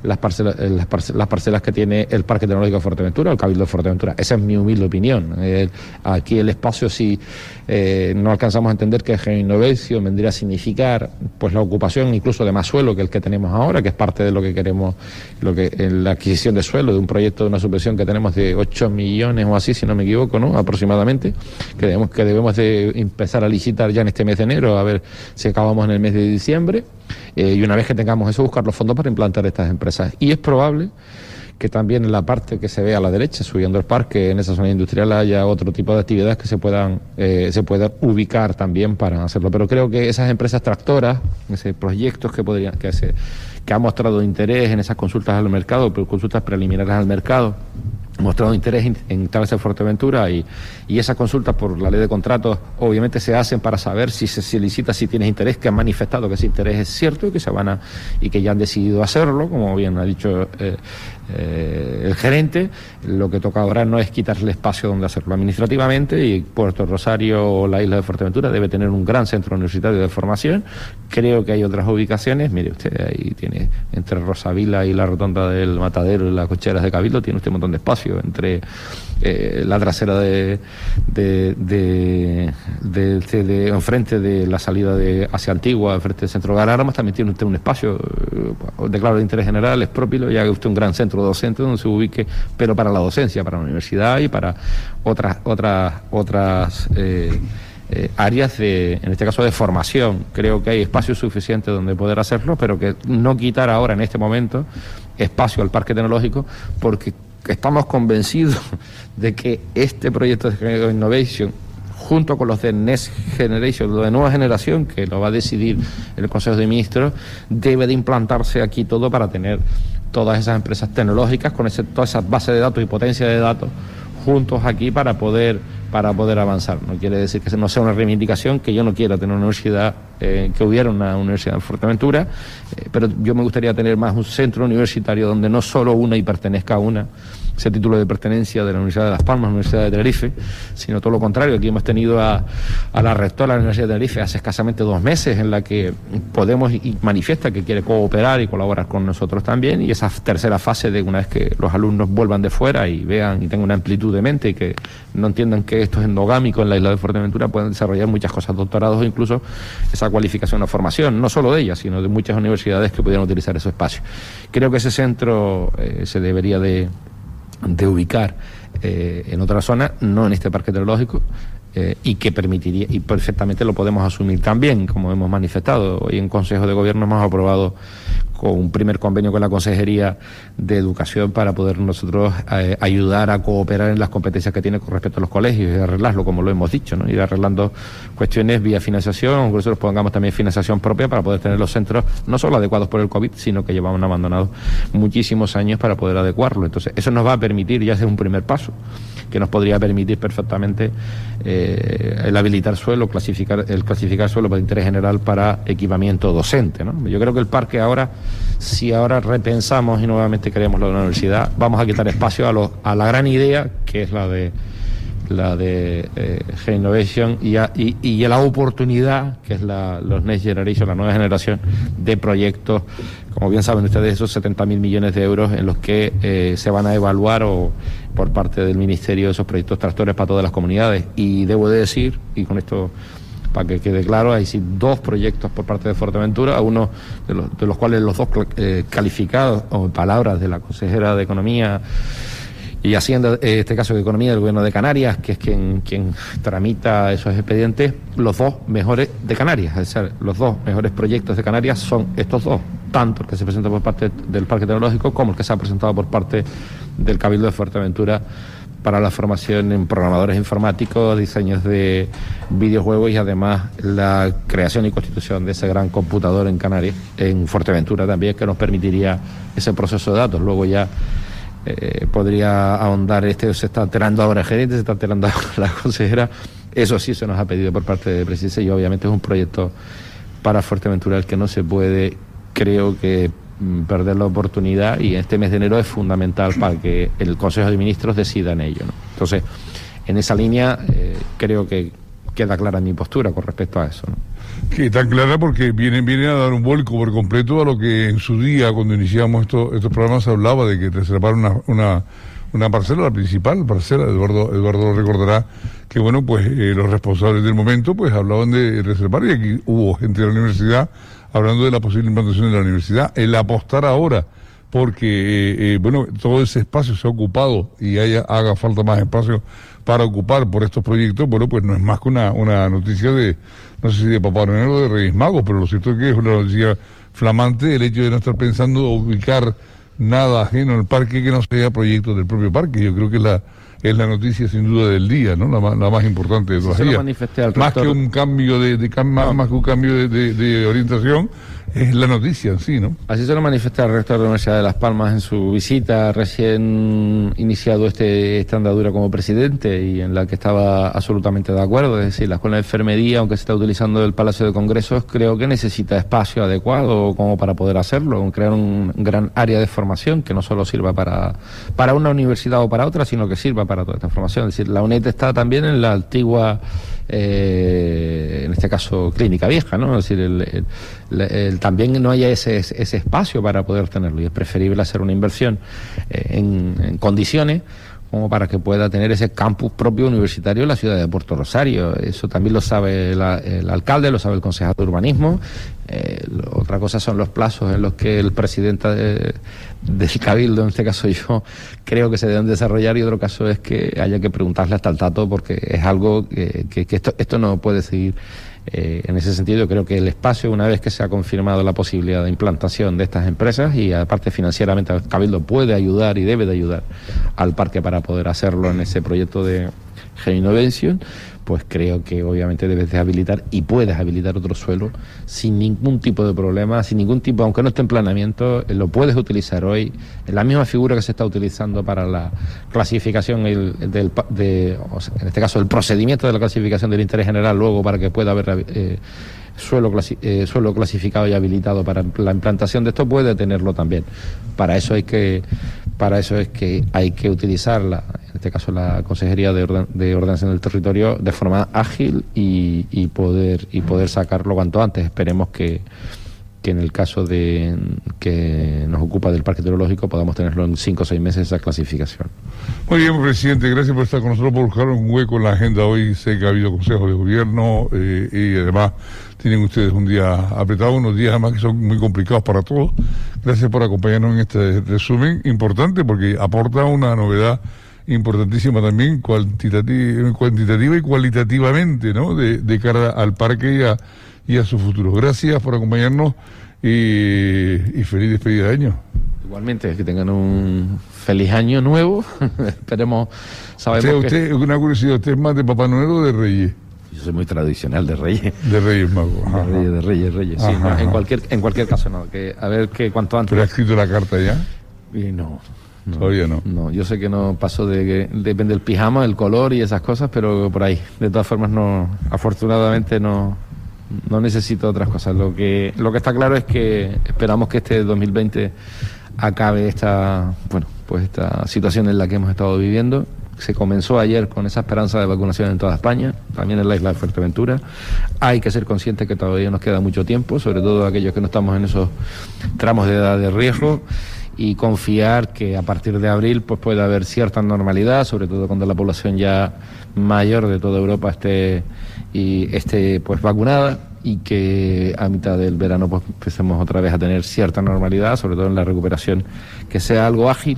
las parcelas que tiene el Parque Tecnológico de Fuerteventura, el Cabildo de Fuerteventura. Esa es mi humilde opinión. Aquí el espacio, si no alcanzamos a entender que Geoinnovation vendría a significar pues la ocupación incluso de más suelo que el que tenemos ahora, que es parte de lo que queremos, la adquisición de suelo de un proyecto de una subvención que tenemos de 8 millones o así, si no me equivoco, ¿no? Aproximadamente, que debemos de empezar a licitar ya en este mes de enero, a ver si acabamos en el mes de diciembre, y una vez que tengamos eso, buscar los fondos para implantar estas empresas. Y es probable que también en la parte que se ve a la derecha, subiendo el parque, en esa zona industrial haya otro tipo de actividades que se puedan ubicar también para hacerlo. Pero creo que esas empresas tractoras, esos proyectos que han mostrado interés en esas consultas al mercado, consultas preliminares al mercado, mostrado interés en instalarse en Fuerteventura y esas consultas por la ley de contratos obviamente se hacen para saber si se licita, si tienes interés, que han manifestado que ese interés es cierto y que ya han decidido hacerlo, como bien ha dicho el gerente. Lo que toca ahora no es quitarle espacio donde hacerlo administrativamente, y Puerto Rosario o la isla de Fuerteventura debe tener un gran centro universitario de formación. Creo que hay otras ubicaciones, mire usted, ahí tiene entre Rosavila y la rotonda del Matadero y las cocheras de Cabildo, tiene usted un montón de espacio entre la trasera enfrente de la salida hacia Antigua, frente del centro de Armas, también tiene usted un espacio declarado de interés general, es propio, y haga usted un gran centro docente donde se ubique, pero para la docencia, para la universidad y para otras áreas en este caso de formación. Creo que hay espacio suficiente donde poder hacerlo, pero que no quitar ahora en este momento espacio al Parque Tecnológico, porque estamos convencidos de que este proyecto de Geoinnovation, junto con los de Next Generation, los de nueva generación, que lo va a decidir el Consejo de Ministros, debe de implantarse aquí todo para tener todas esas empresas tecnológicas con todas esas bases de datos y potencia de datos juntos aquí para poder avanzar. No quiere decir que no sea una reivindicación, que yo no quiera tener una universidad, que hubiera una universidad en Fuerteventura, pero yo me gustaría tener más un centro universitario donde no solo una y pertenezca a una, ese título de pertenencia de la Universidad de Las Palmas, la Universidad de Tenerife, sino todo lo contrario. Aquí hemos tenido a la rectora de la Universidad de Tenerife hace escasamente 2 meses, en la que podemos y manifiesta que quiere cooperar y colaborar con nosotros también, y esa tercera fase de una vez que los alumnos vuelvan de fuera y vean y tengan una amplitud de mente y que no entiendan que esto es endogámico en la isla de Fuerteventura, pueden desarrollar muchas cosas, doctorados o incluso esa cualificación o formación, no solo de ella, sino de muchas universidades que pudieran utilizar ese espacio. Creo que ese centro se debería de ubicar en otra zona, no en este parque tecnológico, y que permitiría, y perfectamente lo podemos asumir también, como hemos manifestado. Hoy en Consejo de Gobierno hemos aprobado con un primer convenio con la Consejería de Educación para poder nosotros ayudar a cooperar en las competencias que tiene con respecto a los colegios y arreglarlo, como lo hemos dicho, ¿no? Ir arreglando cuestiones vía financiación, aunque nosotros pongamos también financiación propia para poder tener los centros no solo adecuados por el COVID, sino que llevaban abandonados muchísimos años para poder adecuarlo. Entonces, eso nos va a permitir, ya es un primer paso, que nos podría permitir perfectamente el habilitar suelo, el clasificar suelo por interés general para equipamiento docente, ¿no? Yo creo que el parque ahora, si ahora repensamos y nuevamente queremos la universidad, vamos a quitar espacio a la gran idea que es la de Geoinnovation y a la oportunidad que es los Next Generation, la nueva generación de proyectos, como bien saben ustedes, esos 70.000 millones de euros en los que se van a evaluar por parte del Ministerio esos proyectos tractores para todas las comunidades. Y debo de decir, y con esto para que quede claro, hay 2 proyectos por parte de Fuerteventura, uno de los cuales los 2 calificados o palabras de la consejera de Economía y Hacienda, en este caso de Economía del Gobierno de Canarias, que es quien tramita esos expedientes, los 2 mejores de Canarias. Es decir, los 2 mejores proyectos de Canarias son estos 2, tanto el que se presenta por parte del Parque Tecnológico como el que se ha presentado por parte del Cabildo de Fuerteventura para la formación en programadores informáticos, diseños de videojuegos y además la creación y constitución de ese gran computador en Canarias, en Fuerteventura también, que nos permitiría ese proceso de datos. Luego ya podría ahondar, se está alterando ahora el gerente, se está alterando ahora la consejera. Eso sí se nos ha pedido por parte de Presidencia y obviamente es un proyecto para Fuerteventura el que no se puede, creo que, perder la oportunidad, y este mes de enero es fundamental para que el Consejo de Ministros decida en ello, ¿no? Entonces, en esa línea creo que queda clara mi postura con respecto a eso, ¿no? Que está clara porque viene a dar un vuelco por completo a lo que en su día, cuando iniciamos estos programas, se hablaba de que reservar una parcela, la principal parcela. Eduardo lo recordará, que bueno, pues los responsables del momento pues hablaban de reservar, y aquí hubo gente de la universidad hablando de la posible implantación de la universidad. El apostar ahora porque bueno, todo ese espacio se ha ocupado y haga falta más espacio para ocupar por estos proyectos, bueno, pues no es más que una noticia de, no sé si de Papá Noel o de Reyes Magos, pero lo cierto es que es una noticia flamante el hecho de no estar pensando ubicar nada ajeno al parque que no sea proyecto del propio parque. Yo creo que es la noticia sin duda del día, ¿no? La más importante de todas ellas. Más que un cambio más que un cambio de orientación, es la noticia en sí, ¿no? Así se lo manifesté al rector de la Universidad de Las Palmas en su visita recién iniciado esta andadura como presidente, y en la que estaba absolutamente de acuerdo. Es decir, la Escuela de Enfermería, aunque se está utilizando el Palacio de Congresos, creo que necesita espacio adecuado como para poder hacerlo, crear un gran área de formación que no solo sirva para una universidad o para otra, sino que sirva para toda esta formación. Es decir, la UNED está también en la antigua, en este caso, Clínica Vieja, ¿no? Es decir, también no haya ese espacio para poder tenerlo, y es preferible hacer una inversión en condiciones como para que pueda tener ese campus propio universitario en la ciudad de Puerto Rosario. Eso también lo sabe el alcalde, lo sabe el concejal de urbanismo. Otra cosa son los plazos en los que el presidente del Cabildo, en este caso yo, creo que se deben desarrollar, y otro caso es que haya que preguntarle hasta el tato, porque es algo que esto no puede seguir. En ese sentido, yo creo que el espacio, una vez que se ha confirmado la posibilidad de implantación de estas empresas, y aparte financieramente el Cabildo puede ayudar y debe de ayudar al parque para poder hacerlo en ese proyecto de Geoinnovation, pues creo que obviamente debes de habilitar y puedes habilitar otro suelo sin ningún tipo de problema, sin ningún tipo, aunque no esté en planeamiento, lo puedes utilizar hoy en la misma figura que se está utilizando para la clasificación en este caso el procedimiento de la clasificación del interés general, luego para que pueda haber suelo clasificado y habilitado para la implantación de esto, puede tenerlo también. Para eso es que hay que utilizar en este caso la Consejería de Ordenación del Territorio de forma ágil y poder sacarlo cuanto antes. Esperemos que en el caso de que nos ocupa del Parque Hidrológico podamos tenerlo en 5 o 6 meses esa clasificación. Muy bien, presidente, gracias por estar con nosotros, por buscar un hueco en la agenda hoy. Sé que ha habido consejos de gobierno y además tienen ustedes un día apretado, unos días además que son muy complicados para todos. Gracias por acompañarnos en este resumen importante, porque aporta una novedad importantísima también, cuantitativa y cualitativamente, ¿no? De cara al parque y a su futuro. Gracias por acompañarnos y feliz despedida de año. Igualmente, que tengan un feliz año nuevo. Esperemos, sabemos usted, una curiosidad, ¿usted es más de Papá Noel o de Reyes? Yo soy muy tradicional de Reyes. De Reyes Magos. De Reyes, sí. No, en cualquier caso, no. Que a ver que cuanto antes. ¿Pero ha escrito la carta ya? No. Todavía no. No, yo sé que no pasó depende del pijama, el color y esas cosas, pero por ahí. De todas formas, no, afortunadamente no necesito otras cosas. Lo que está claro es que esperamos que este 2020 acabe esta situación en la que hemos estado viviendo. Se comenzó ayer con esa esperanza de vacunación en toda España, también en la isla de Fuerteventura. Hay que ser conscientes que todavía nos queda mucho tiempo, sobre todo aquellos que no estamos en esos tramos de edad de riesgo, y confiar que a partir de abril pues puede haber cierta normalidad, sobre todo cuando la población ya mayor de toda Europa esté pues vacunada, y que a mitad del verano pues empecemos otra vez a tener cierta normalidad, sobre todo en la recuperación, que sea algo ágil,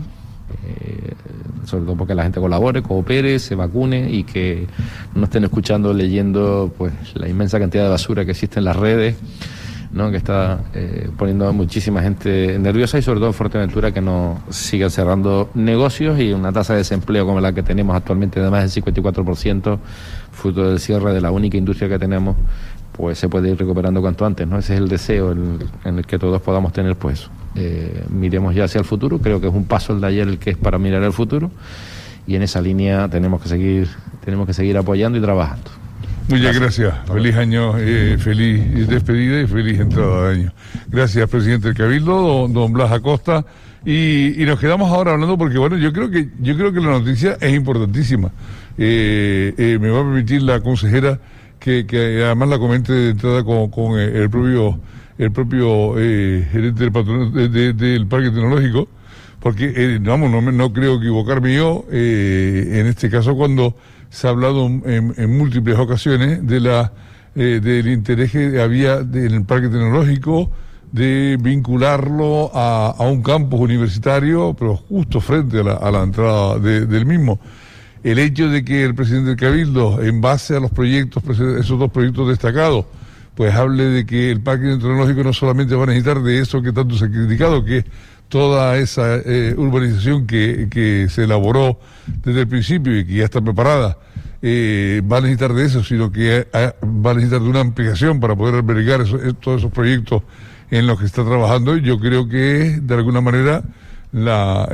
sobre todo porque la gente colabore, coopere, se vacune, y que no estén escuchando, leyendo pues la inmensa cantidad de basura que existe en las redes, ¿no? Que está poniendo a muchísima gente nerviosa, y sobre todo en Fuerteventura, que no sigan cerrando negocios, y una tasa de desempleo como la que tenemos actualmente de más del 54%, fruto del cierre de la única industria que tenemos, pues se puede ir recuperando cuanto antes, ¿no? Ese es el deseo en el que todos podamos tener, pues miremos ya hacia el futuro. Creo que es un paso el de ayer el que es para mirar el futuro, y en esa línea tenemos que seguir apoyando y trabajando. Muchas gracias. Feliz año, feliz despedida y feliz entrada de año. Gracias, presidente del Cabildo, don Blas Acosta. Y nos quedamos ahora hablando porque, bueno, yo creo que la noticia es importantísima. Me va a permitir la consejera que además la comente de entrada con el propio gerente del Parque Tecnológico, porque, no creo equivocarme yo, en este caso cuando se ha hablado en múltiples ocasiones del interés que había en el Parque Tecnológico de vincularlo a un campus universitario, pero justo frente a la entrada del mismo. El hecho de que el presidente del Cabildo, en base a los proyectos, esos dos proyectos destacados, pues hable de que el Parque Tecnológico no solamente va a necesitar de eso que tanto se ha criticado, que es toda esa urbanización que se elaboró desde el principio y que ya está preparada, va a necesitar de eso, sino que va a necesitar de una ampliación para poder albergar todos esos proyectos en los que está trabajando. Yo creo que de alguna manera las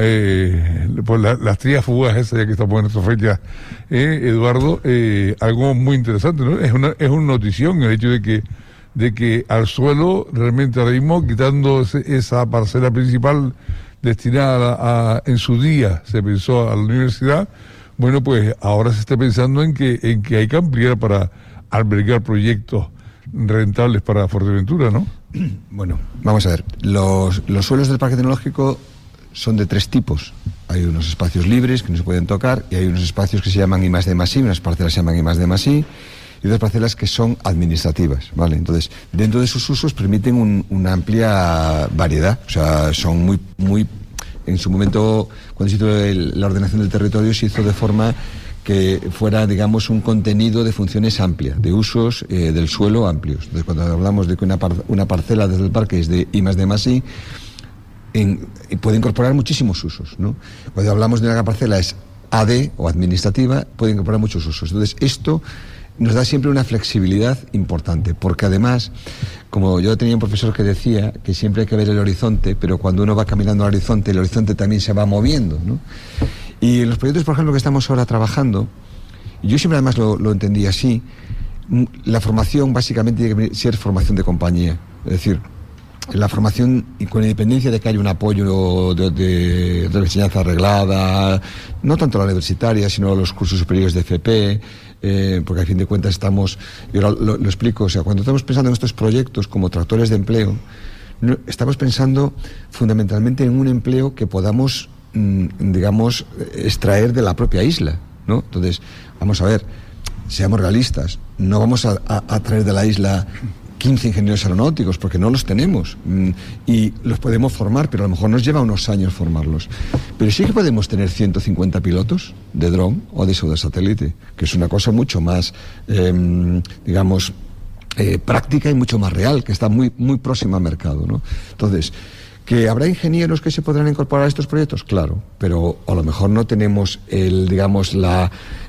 trías fugas esas, ya que estamos en esta fecha, Eduardo, algo muy interesante, ¿no? Es una notición el hecho de que al suelo, realmente ahora mismo, quitando esa parcela principal destinada en su día, se pensó a la universidad, bueno, pues ahora se está pensando en que hay que ampliar para albergar proyectos rentables para Fuerteventura, ¿no? Bueno, vamos a ver. Los suelos del Parque Tecnológico son de tres tipos. Hay unos espacios libres que no se pueden tocar y hay unos espacios que se llaman I+D+I, unas parcelas se llaman I+D+I y otras parcelas que son administrativas, ¿vale? Entonces, dentro de sus usos permiten una amplia variedad. O sea, son muy... En su momento, cuando se hizo la ordenación del territorio, se hizo de forma que fuera, digamos, un contenido de funciones amplia, de usos del suelo amplios. Entonces, cuando hablamos de que una parcela desde el parque es de I+D+I, puede incorporar muchísimos usos, ¿no? Cuando hablamos de una parcela es AD o administrativa, puede incorporar muchos usos. Entonces, esto nos da siempre una flexibilidad importante, porque además, como yo tenía un profesor que decía que siempre hay que ver el horizonte, pero cuando uno va caminando al horizonte, el horizonte también se va moviendo, ¿no? Y en los proyectos, por ejemplo, que estamos ahora trabajando, yo siempre además lo entendí así, la formación básicamente tiene que ser formación de compañía, es decir, la formación, y con independencia de que haya un apoyo de enseñanza arreglada, no tanto la universitaria, sino los cursos superiores de FP, porque a fin de cuentas yo lo explico, o sea, cuando estamos pensando en estos proyectos como tractores de empleo, estamos pensando fundamentalmente en un empleo que podamos, digamos, extraer de la propia isla, ¿no? Entonces, vamos a ver, seamos realistas, no vamos a traer de la isla 15 ingenieros aeronáuticos, porque no los tenemos, y los podemos formar, pero a lo mejor nos lleva unos años formarlos. Pero sí que podemos tener 150 pilotos de dron o de pseudosatélite, que es una cosa mucho más, digamos, práctica y mucho más real, que está muy, muy próxima al mercado, ¿no? Entonces, ¿que habrá ingenieros que se podrán incorporar a estos proyectos? Claro, pero a lo mejor no tenemos la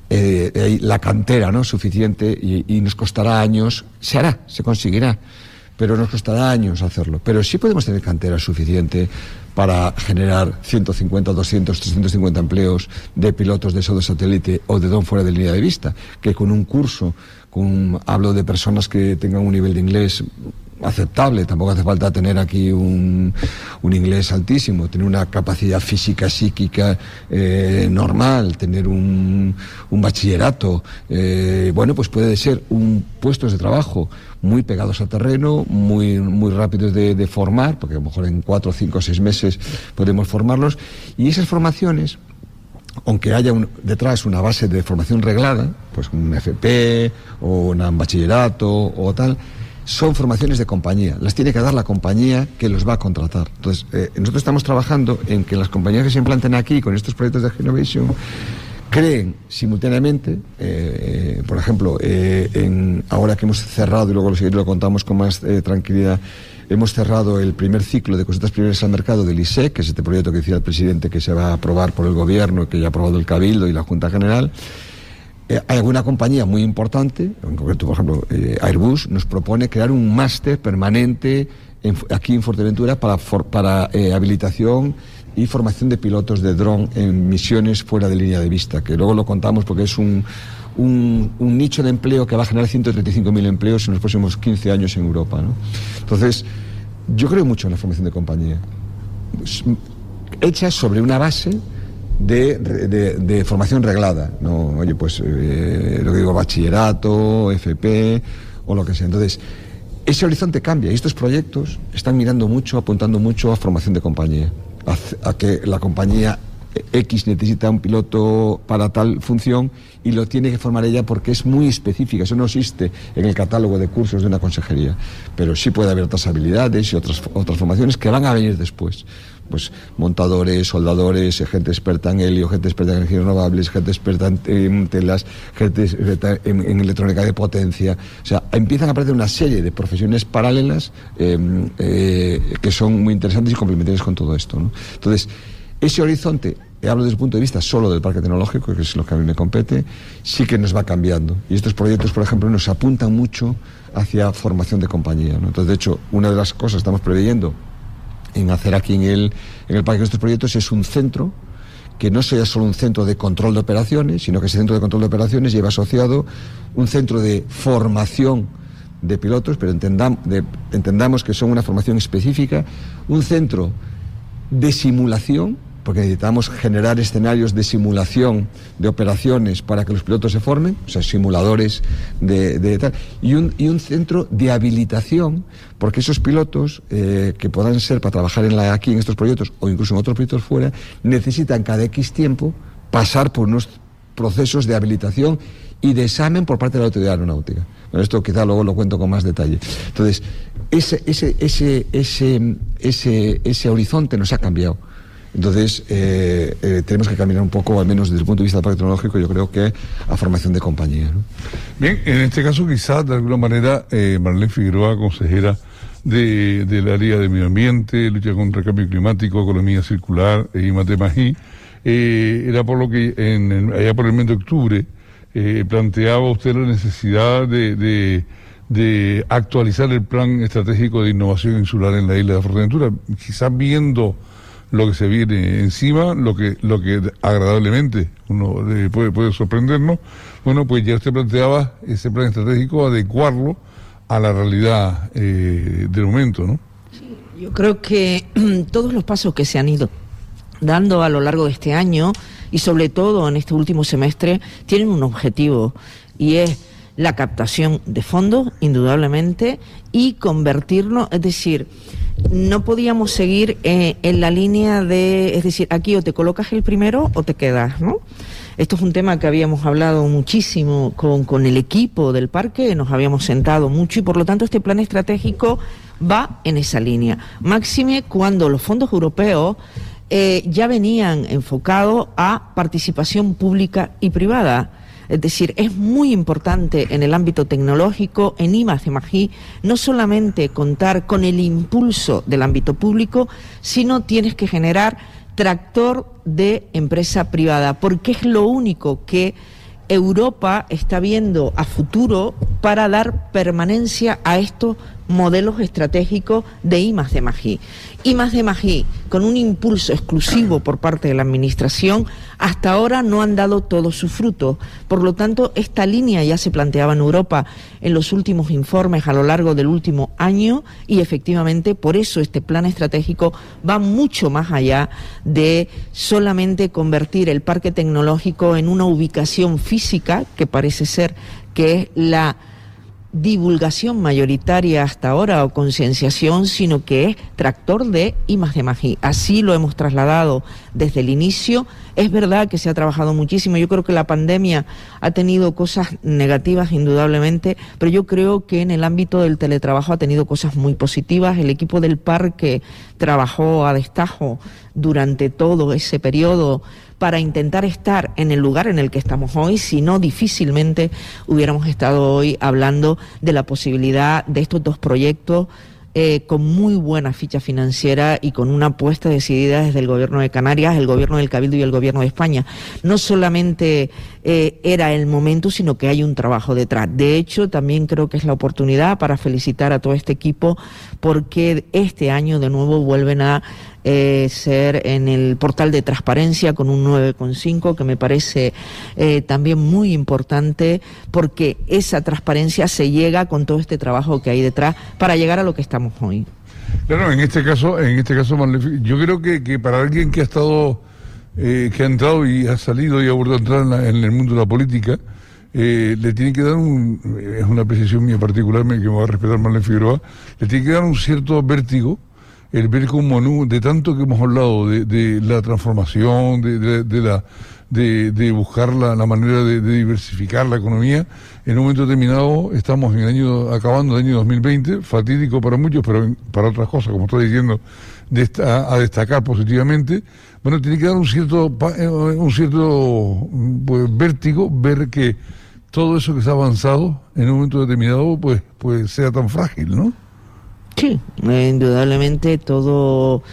cantera, ¿no?, suficiente, y nos costará años. Se conseguirá, pero nos costará años hacerlo. Pero sí podemos tener cantera suficiente para generar 150, 200, 350 empleos de pilotos de pseudosatélite o de dron fuera de línea de vista, que con un curso, hablo de personas que tengan un nivel de inglés aceptable, tampoco hace falta tener aquí un inglés altísimo, tener una capacidad física, psíquica normal, tener un bachillerato, bueno, pues puede ser puestos de trabajo muy pegados al terreno, muy rápidos de formar, porque a lo mejor en 4, 5, 6 meses podemos formarlos, y esas formaciones, aunque haya detrás una base de formación reglada, pues un FP o un bachillerato o tal, son formaciones de compañía, las tiene que dar la compañía que los va a contratar. Entonces, nosotros estamos trabajando en que las compañías que se implanten aquí con estos proyectos de Genovation creen simultáneamente, por ejemplo, ahora que hemos cerrado, y luego lo contamos con más tranquilidad, hemos cerrado el primer ciclo de cosetas primeras al mercado del ISEC, que es este proyecto que decía el presidente que se va a aprobar por el gobierno, que ya ha aprobado el Cabildo y la Junta General. Hay alguna compañía muy importante, en concreto, por ejemplo, Airbus, nos propone crear un máster permanente aquí en Fuerteventura para habilitación y formación de pilotos de dron en misiones fuera de línea de vista, que luego lo contamos porque es un nicho de empleo que va a generar 135.000 empleos en los próximos 15 años en Europa, ¿no? Entonces, yo creo mucho en la formación de compañía, hecha sobre una base de formación reglada, ¿no? Oye, pues lo que digo, bachillerato, FP o lo que sea. Entonces, ese horizonte cambia y estos proyectos están mirando mucho, apuntando mucho a formación de compañía, a que la compañía X necesita un piloto para tal función y lo tiene que formar ella porque es muy específica. Eso no existe en el catálogo de cursos de una consejería, pero sí puede haber otras habilidades y otras formaciones que van a venir después. Pues montadores, soldadores, gente experta en helio, gente experta en energías renovables, gente experta en telas, gente experta en electrónica de potencia. O sea, empiezan a aparecer una serie de profesiones paralelas que son muy interesantes y complementarias con todo esto, ¿no? Entonces, ese horizonte, hablo desde el punto de vista solo del parque tecnológico, que es lo que a mí me compete, sí que nos va cambiando. Y estos proyectos, por ejemplo, nos apuntan mucho hacia formación de compañía, ¿no? Entonces, de hecho, una de las cosas que estamos preveyendo en hacer aquí en el parque de estos proyectos es un centro que no sea solo un centro de control de operaciones, sino que ese centro de control de operaciones lleva asociado un centro de formación de pilotos, pero entendamos que son una formación específica, un centro de simulación, porque necesitamos generar escenarios de simulación de operaciones para que los pilotos se formen, o sea, simuladores de tal, y un centro de habilitación, porque esos pilotos que puedan ser para trabajar aquí en estos proyectos o incluso en otros proyectos fuera, necesitan cada X tiempo pasar por unos procesos de habilitación y de examen por parte de la autoridad aeronáutica. Bueno, esto quizá luego lo cuento con más detalle. Entonces, ese horizonte nos ha cambiado. Entonces, tenemos que caminar un poco, al menos desde el punto de vista del parque tecnológico, yo creo que a formación de compañía, ¿no? Bien, en este caso quizás de alguna manera Marlene Figueroa, consejera del área de medio ambiente, lucha contra el cambio climático, economía circular y I+D+I, era por lo que allá por el mes de octubre planteaba usted la necesidad de actualizar el plan estratégico de innovación insular en la isla de Fuerteventura, quizás viendo lo que se viene encima, lo que agradablemente uno puede sorprendernos. Bueno, pues ya usted planteaba ese plan estratégico, adecuarlo a la realidad del momento, ¿no? Sí, yo creo que todos los pasos que se han ido dando a lo largo de este año y sobre todo en este último semestre tienen un objetivo, y es la captación de fondos, indudablemente, y convertirnos, es decir, no podíamos seguir en la línea es decir, aquí o te colocas el primero o te quedas, ¿no? Esto es un tema que habíamos hablado muchísimo con el equipo del parque, nos habíamos sentado mucho y por lo tanto este plan estratégico va en esa línea. Máxime cuando los fondos europeos ya venían enfocados a participación pública y privada. Es decir, es muy importante en el ámbito tecnológico, en I+D+I, no solamente contar con el impulso del ámbito público, sino tienes que generar tractor de empresa privada, porque es lo único que Europa está viendo a futuro para dar permanencia a estos modelos estratégicos de I+D+I. I+D+I, con un impulso exclusivo por parte de la Administración, hasta ahora no han dado todos sus frutos. Por lo tanto, esta línea ya se planteaba en Europa en los últimos informes a lo largo del último año y efectivamente por eso este plan estratégico va mucho más allá de solamente convertir el parque tecnológico en una ubicación física, que parece ser que es la divulgación mayoritaria hasta ahora o concienciación, sino que es tractor de I+D+I. Así lo hemos trasladado desde el inicio. Es verdad que se ha trabajado muchísimo. Yo creo que la pandemia ha tenido cosas negativas, indudablemente, pero yo creo que en el ámbito del teletrabajo ha tenido cosas muy positivas. El equipo del parque trabajó a destajo durante todo ese periodo para intentar estar en el lugar en el que estamos hoy, si no difícilmente hubiéramos estado hoy hablando de la posibilidad de estos dos proyectos con muy buena ficha financiera y con una apuesta decidida desde el Gobierno de Canarias, el Gobierno del Cabildo y el Gobierno de España. No solamente era el momento, sino que hay un trabajo detrás. De hecho, también creo que es la oportunidad para felicitar a todo este equipo, porque este año de nuevo vuelven a ser en el portal de transparencia con un 9,5, que me parece también muy importante, porque esa transparencia se llega con todo este trabajo que hay detrás para llegar a lo que estamos hoy. Claro, en este caso, Marlene, yo creo que para alguien que ha estado que ha entrado y ha salido y ha vuelto a entrar en el mundo de la política, le tiene que dar es una apreciación mía particular, que me va a respetar Marlene Figueroa, le tiene que dar un cierto vértigo, el ver como de tanto que hemos hablado de la transformación, de buscar la manera de diversificar la economía. En un momento determinado estamos acabando el año 2020, fatídico para muchos, pero para otras cosas, como estoy diciendo, a destacar positivamente. Bueno, tiene que dar un cierto pues, vértigo, ver que todo eso que se ha avanzado en un momento determinado pues sea tan frágil, ¿no? Sí, indudablemente todo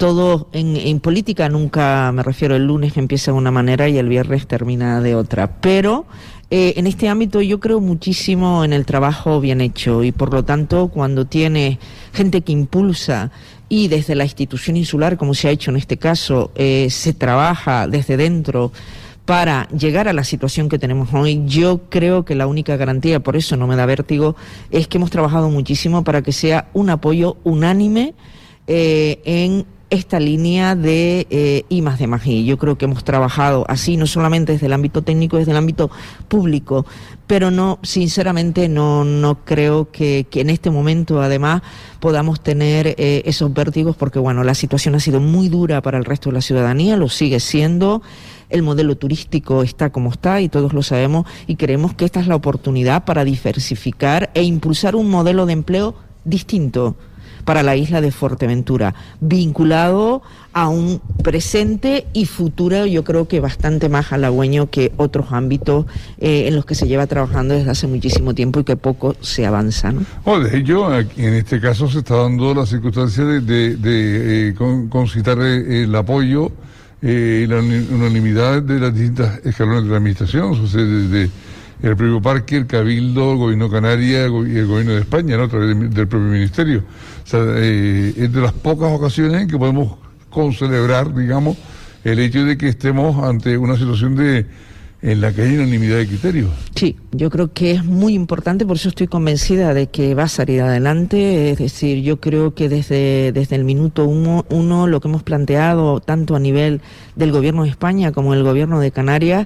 en política nunca, me refiero, el lunes empieza de una manera y el viernes termina de otra, pero en este ámbito yo creo muchísimo en el trabajo bien hecho, y por lo tanto cuando tiene gente que impulsa y desde la institución insular, como se ha hecho en este caso, se trabaja desde dentro para llegar a la situación que tenemos hoy, yo creo que la única garantía, por eso no me da vértigo, es que hemos trabajado muchísimo para que sea un apoyo unánime en esta línea de I+D+I. Yo creo que hemos trabajado así, no solamente desde el ámbito técnico, desde el ámbito público, pero sinceramente no creo que en este momento además podamos tener esos vértigos, porque bueno, la situación ha sido muy dura para el resto de la ciudadanía, lo sigue siendo. El modelo turístico está como está y todos lo sabemos, y creemos que esta es la oportunidad para diversificar e impulsar un modelo de empleo distinto para la isla de Fuerteventura, vinculado a un presente y futuro, yo creo que bastante más halagüeño que otros ámbitos en los que se lleva trabajando desde hace muchísimo tiempo y que poco se avanza, ¿no? De hecho, en este caso se está dando la circunstancia de concitar el apoyo y la unanimidad de las distintas escalones de la administración, o sea, desde el propio Parque, el Cabildo, el Gobierno de Canarias y el Gobierno de España, ¿no? A través del propio Ministerio. O sea, es de las pocas ocasiones en que podemos concelebrar, digamos, el hecho de que estemos ante una situación en la que hay unanimidad de criterios. Sí, yo creo que es muy importante, por eso estoy convencida de que va a salir adelante. Es decir, yo creo que desde el minuto uno lo que hemos planteado, tanto a nivel del Gobierno de España como el Gobierno de Canarias,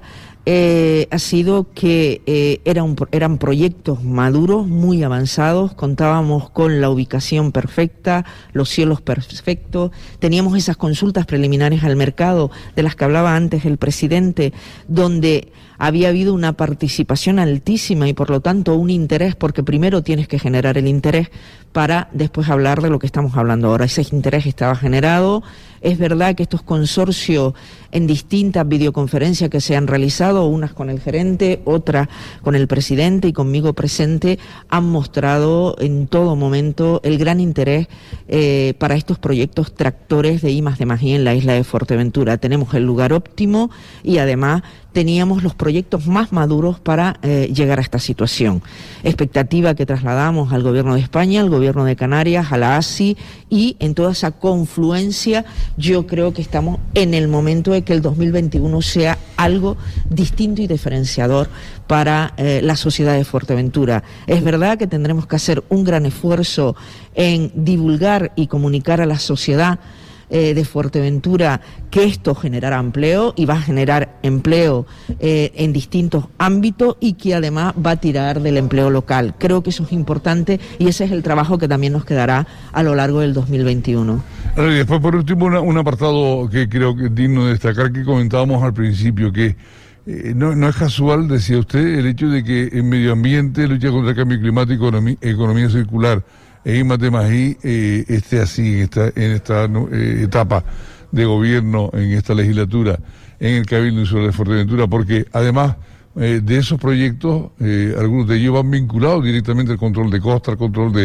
ha sido que eran proyectos maduros, muy avanzados, contábamos con la ubicación perfecta, los cielos perfectos, teníamos esas consultas preliminares al mercado de las que hablaba antes el presidente, donde había habido una participación altísima y por lo tanto un interés, porque primero tienes que generar el interés para después hablar de lo que estamos hablando ahora. Ese interés estaba generado. Es verdad que estos consorcios en distintas videoconferencias que se han realizado, unas con el gerente, otras con el presidente y conmigo presente, han mostrado en todo momento el gran interés para estos proyectos tractores de I+D+I en la isla de Fuerteventura. Tenemos el lugar óptimo y además teníamos los proyectos más maduros para llegar a esta situación. Expectativa que trasladamos al Gobierno de España, al Gobierno de Canarias, a la ASI, y en toda esa confluencia yo creo que estamos en el momento de que el 2021 sea algo distinto y diferenciador para la sociedad de Fuerteventura. Es verdad que tendremos que hacer un gran esfuerzo en divulgar y comunicar a la sociedad de Fuerteventura que esto generará empleo y va a generar empleo en distintos ámbitos y que además va a tirar del empleo local. Creo que eso es importante y ese es el trabajo que también nos quedará a lo largo del 2021. Y después, por último, un apartado que creo que es digno de destacar, que comentábamos al principio, que no es casual, decía usted, el hecho de que en medio ambiente, lucha contra el cambio climático, economía circular e I+D+I esté así en esta etapa de gobierno, en esta legislatura, en el Cabildo Insular de Fuerteventura, porque además de esos proyectos, algunos de ellos van vinculados directamente al control de costa, al control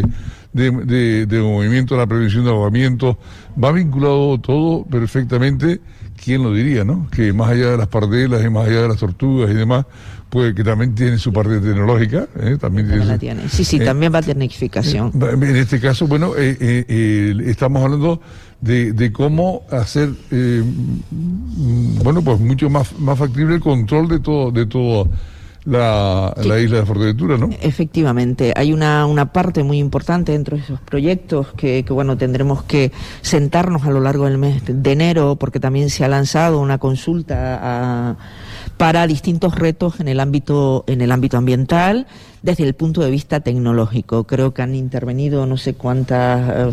de movimiento, a la prevención de ahogamientos, va vinculado todo perfectamente. ¿Quién lo diría, no? Que más allá de las pardelas y más allá de las tortugas y demás, pues que también tiene su parte tecnológica, también tiene. Sí, también va a tecnificación. En este caso, bueno, estamos hablando de cómo hacer, bueno, pues mucho más factible el control de toda la isla de Fuerteventura, ¿no? Efectivamente, hay una parte muy importante dentro de esos proyectos que bueno, tendremos que sentarnos a lo largo del mes de enero, porque también se ha lanzado una consulta para distintos retos en el ámbito ambiental desde el punto de vista tecnológico. Creo que han intervenido no sé cuántas,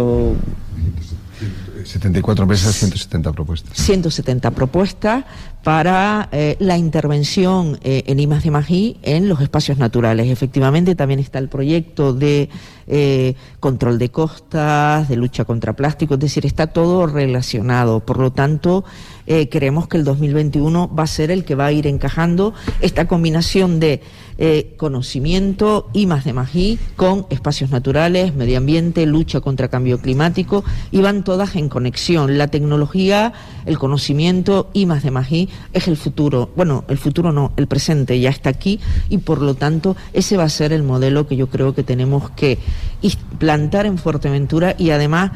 74 empresas, 170 propuestas. 170 propuestas para la intervención en I+D+I en los espacios naturales. Efectivamente, también está el proyecto de control de costas, de lucha contra plástico, es decir, está todo relacionado. Por lo tanto, creemos que el 2021 va a ser el que va a ir encajando esta combinación de conocimiento, I+D+I, con espacios naturales, medio ambiente, lucha contra cambio climático, y van todas en conexión. La tecnología, el conocimiento, I+D+I es el futuro. Bueno, el futuro no, el presente ya está aquí, y por lo tanto ese va a ser el modelo que yo creo que tenemos que implantar en Fuerteventura, y además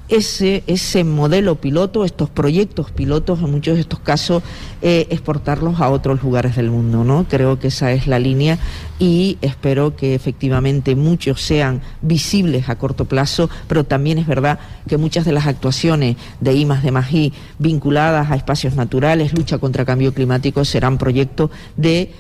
ese modelo piloto, estos proyectos pilotos, en muchos de estos casos, exportarlos a otros lugares del mundo, ¿no? Creo que esa es la línea, y espero que efectivamente muchos sean visibles a corto plazo, pero también es verdad que muchas de las actuaciones de I+D+I vinculadas a espacios naturales, lucha contra cambio climático, serán proyectos de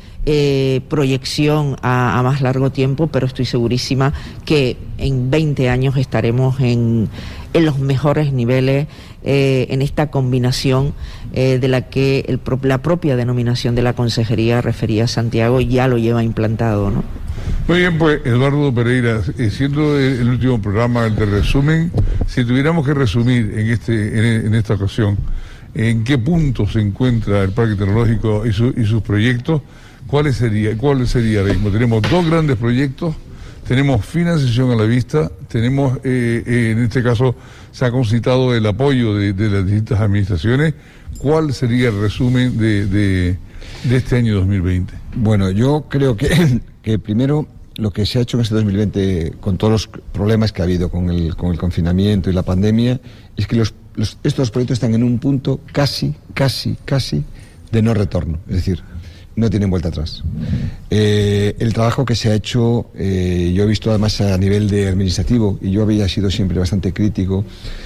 proyección a más largo tiempo, pero estoy segurísima que en 20 años estaremos en los mejores niveles en esta combinación de la que la propia denominación de la consejería refería a Santiago ya lo lleva implantado, ¿no? Muy bien, pues Eduardo Pereira, siendo el último programa, el de resumen, si tuviéramos que resumir en esta ocasión en qué punto se encuentra el Parque Tecnológico y sus proyectos, ¿cuál sería ahora mismo? Tenemos dos grandes proyectos, tenemos financiación a la vista, tenemos, en este caso, se ha concitado el apoyo de las distintas administraciones. ¿Cuál sería el resumen de este año 2020? Bueno, yo creo que primero lo que se ha hecho en este 2020, con todos los problemas que ha habido con el confinamiento y la pandemia, es que estos proyectos están en un punto casi de no retorno. Es decir, no tienen vuelta atrás. El trabajo que se ha hecho, yo he visto además a nivel de administrativo, y yo había sido siempre bastante crítico,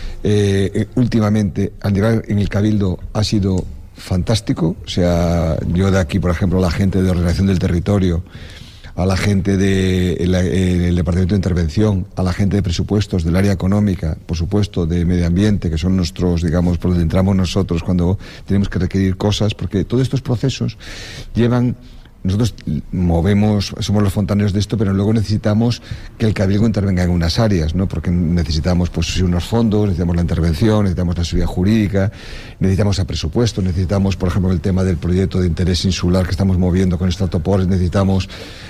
últimamente al nivel en el Cabildo ha sido fantástico. O sea, yo de aquí, por ejemplo, la gente de ordenación del territorio, a la gente del Departamento de Intervención, a la gente de presupuestos, del área económica, por supuesto, de medio ambiente, que son nuestros, digamos, por donde entramos nosotros cuando tenemos que requerir cosas, porque todos estos procesos nosotros somos los fontaneros de esto, pero luego necesitamos que el Cabildo intervenga en unas áreas, ¿no? Porque necesitamos pues unos fondos, necesitamos la intervención, necesitamos la seguridad jurídica, necesitamos el presupuesto, necesitamos, por ejemplo, el tema del proyecto de interés insular que estamos moviendo con Stratopores, necesitamos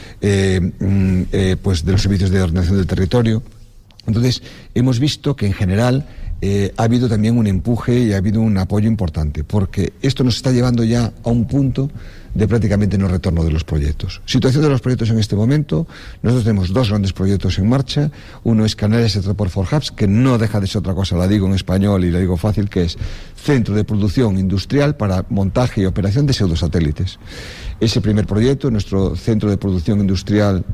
pues de los servicios de ordenación del territorio. Entonces, hemos visto que en general ha habido también un empuje y ha habido un apoyo importante, porque esto nos está llevando ya a un punto de prácticamente no retorno de los proyectos. Situación de los proyectos en este momento: nosotros tenemos dos grandes proyectos en marcha. Uno es Canarias Stratoport for Hubs, que no deja de ser otra cosa, la digo en español y la digo fácil, que es Centro de Producción Industrial para montaje y operación de pseudosatélites. Ese primer proyecto, nuestro Centro de Producción Industrial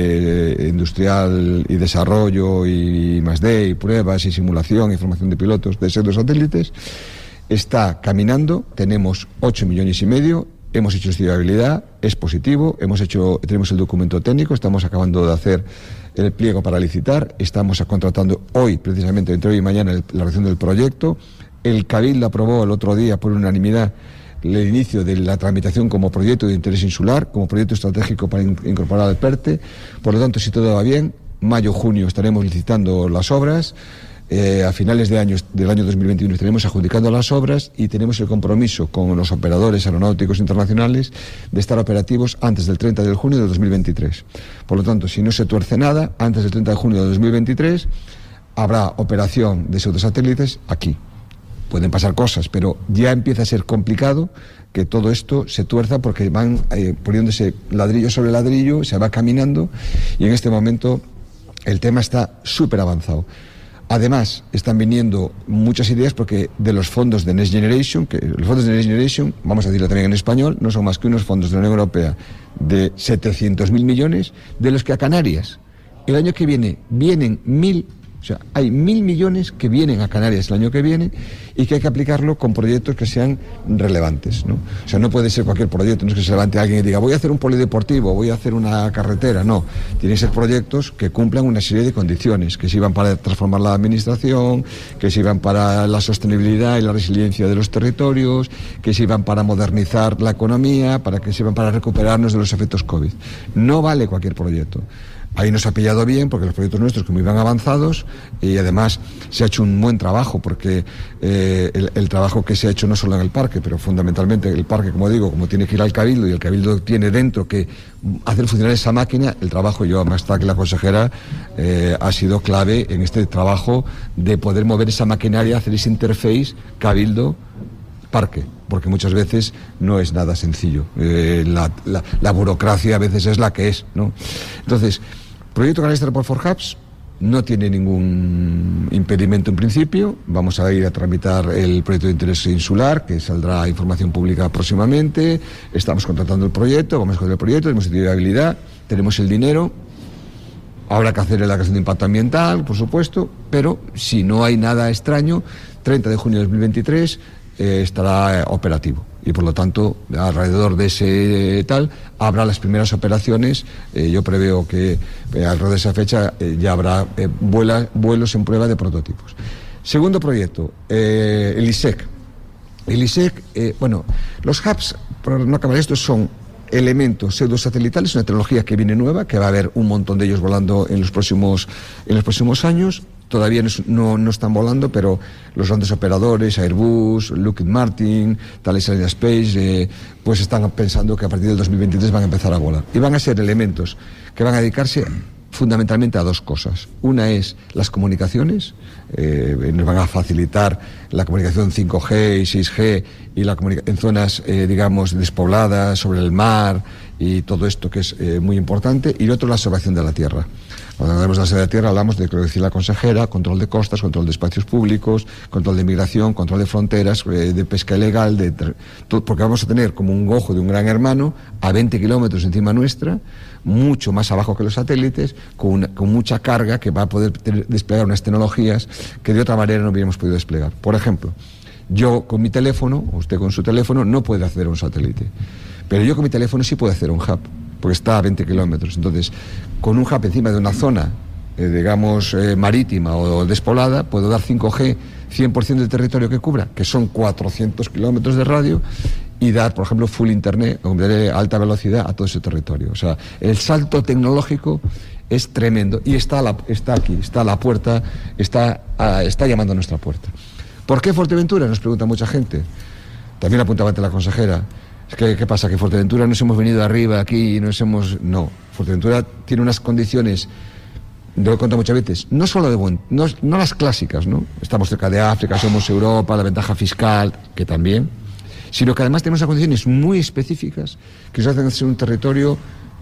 y Desarrollo y +D y pruebas y simulación y formación de pilotos de pseudosatélites, está caminando. Tenemos 8,5 millones. Hemos hecho estudiabilidad, es positivo, tenemos el documento técnico, estamos acabando de hacer el pliego para licitar, estamos contratando hoy, precisamente entre hoy y mañana, la redacción del proyecto. El Cabildo aprobó el otro día por unanimidad el inicio de la tramitación como proyecto de interés insular, como proyecto estratégico para incorporar al PERTE. Por lo tanto, si todo va bien, mayo-junio estaremos licitando las obras. A finales del año 2021 estaremos adjudicando las obras, y tenemos el compromiso con los operadores aeronáuticos internacionales de estar operativos antes del 30 de junio de 2023. Por lo tanto, si no se tuerce nada, antes del 30 de junio de 2023 habrá operación de pseudosatélites aquí. Pueden pasar cosas, pero ya empieza a ser complicado que todo esto se tuerza, porque van poniéndose ladrillo sobre ladrillo, se va caminando, y en este momento el tema está súper avanzado. Además, están viniendo muchas ideas porque de los fondos de Next Generation, que los fondos de Next Generation, vamos a decirlo también en español, no son más que unos fondos de la Unión Europea de 700.000 millones, de los que a Canarias el año que viene vienen 1.000. O sea, hay 1.000 millones que vienen a Canarias el año que viene y que hay que aplicarlo con proyectos que sean relevantes, ¿no? O sea, no puede ser cualquier proyecto, no es que se levante alguien y diga voy a hacer un polideportivo, voy a hacer una carretera, no. Tienen que ser proyectos que cumplan una serie de condiciones, que sirvan para transformar la administración, que sirvan para la sostenibilidad y la resiliencia de los territorios, que sirvan para modernizar la economía, para que sirvan para recuperarnos de los efectos COVID. No vale cualquier proyecto. Ahí nos ha pillado bien porque los proyectos nuestros como iban avanzados y además se ha hecho un buen trabajo porque el trabajo que se ha hecho no solo en el parque, pero fundamentalmente el parque, como digo, como tiene que ir al Cabildo y el Cabildo tiene dentro que hacer funcionar esa máquina, el trabajo, yo además está que la consejera ha sido clave en este trabajo de poder mover esa maquinaria, hacer ese interface Cabildo parque, porque muchas veces no es nada sencillo. La burocracia a veces es la que es, ¿no? Entonces, proyecto Canarias Airport for Hubs no tiene ningún impedimento en principio. Vamos a ir a tramitar el proyecto de interés insular, que saldrá a información pública próximamente. Estamos contratando el proyecto, vamos a hacer el proyecto, tenemos estudio de viabilidad, tenemos el dinero. Habrá que hacer la declaración de impacto ambiental, por supuesto, pero si no hay nada extraño, 30 de junio de 2023 estará operativo. Y por lo tanto, alrededor de ese habrá las primeras operaciones. Yo preveo que alrededor de esa fecha ya habrá vuelos en prueba de prototipos. Segundo proyecto, el ISEC. El ISEC, los hubs, para no acabar esto, son elementos pseudosatelitales, una tecnología que viene nueva, que va a haber un montón de ellos volando en los próximos años. Todavía no están volando, pero los grandes operadores, Airbus, Lockheed Martin, Thales Aerospace, pues están pensando que a partir del 2023 van a empezar a volar. Y van a ser elementos que van a dedicarse fundamentalmente a dos cosas. Una es las comunicaciones, nos van a facilitar la comunicación 5G y 6G y en zonas, despobladas, sobre el mar y todo esto que es muy importante. Y el otro, la observación de la Tierra. Cuando hablamos de la seguridad de tierra hablamos de, creo que decía la consejera, control de costas, control de espacios públicos, control de migración, control de fronteras, de pesca ilegal, porque vamos a tener como un ojo de un gran hermano a 20 kilómetros encima nuestra, mucho más abajo que los satélites, con mucha carga que va a poder desplegar unas tecnologías que de otra manera no hubiéramos podido desplegar. Por ejemplo, yo con mi teléfono, o usted con su teléfono, no puede acceder a un satélite, pero yo con mi teléfono sí puedo hacer un hub, porque está a 20 kilómetros. Entonces, con un hub encima de una zona, marítima o despoblada, puedo dar 5G 100% del territorio que cubra, que son 400 kilómetros de radio, y dar, por ejemplo, full internet, de alta velocidad a todo ese territorio. O sea, el salto tecnológico es tremendo y está aquí, está a la puerta, está llamando a nuestra puerta. ¿Por qué Fuerteventura? Nos pregunta mucha gente. También apuntaba ante la consejera. ¿Qué pasa? ¿Que Fuerteventura nos hemos venido arriba aquí y No, Fuerteventura tiene unas condiciones, lo he contado muchas veces, no solo no las clásicas, ¿no? Estamos cerca de África, somos Europa, la ventaja fiscal, que también, sino que además tenemos unas condiciones muy específicas que nos hacen ser un territorio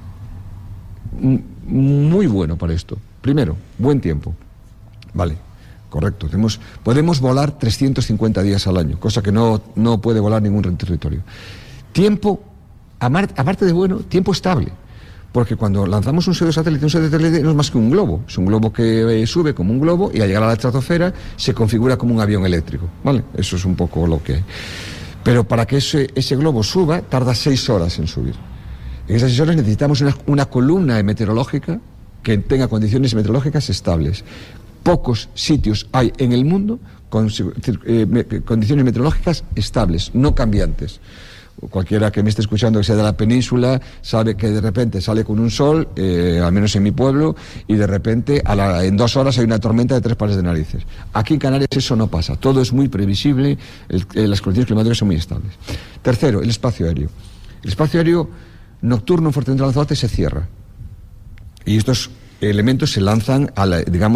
muy bueno para esto. Primero, buen tiempo. Vale, correcto. Podemos volar 350 días al año, cosa que no puede volar ningún territorio. Tiempo, aparte de bueno, tiempo estable. Porque cuando lanzamos un pseudosatélite no es más que un globo. Es un globo que sube como un globo y al llegar a la estratosfera se configura como un avión eléctrico. ¿Vale? Eso es un poco lo que hay. Pero para que ese globo suba, tarda 6 horas en subir. En esas 6 horas necesitamos una columna meteorológica que tenga condiciones meteorológicas estables. Pocos sitios hay en el mundo con condiciones meteorológicas estables, no cambiantes. Cualquiera que me esté escuchando que sea de la península sabe que de repente sale con un sol, al menos en mi pueblo, y de repente en 2 horas hay una tormenta de 3 pares de narices. Aquí en Canarias eso no pasa, todo es muy previsible, las condiciones climáticas son muy estables. Tercero, el espacio aéreo. El espacio aéreo nocturno en Fuerteventura Lanzarote se cierra. Y esto es elementos se lanzan a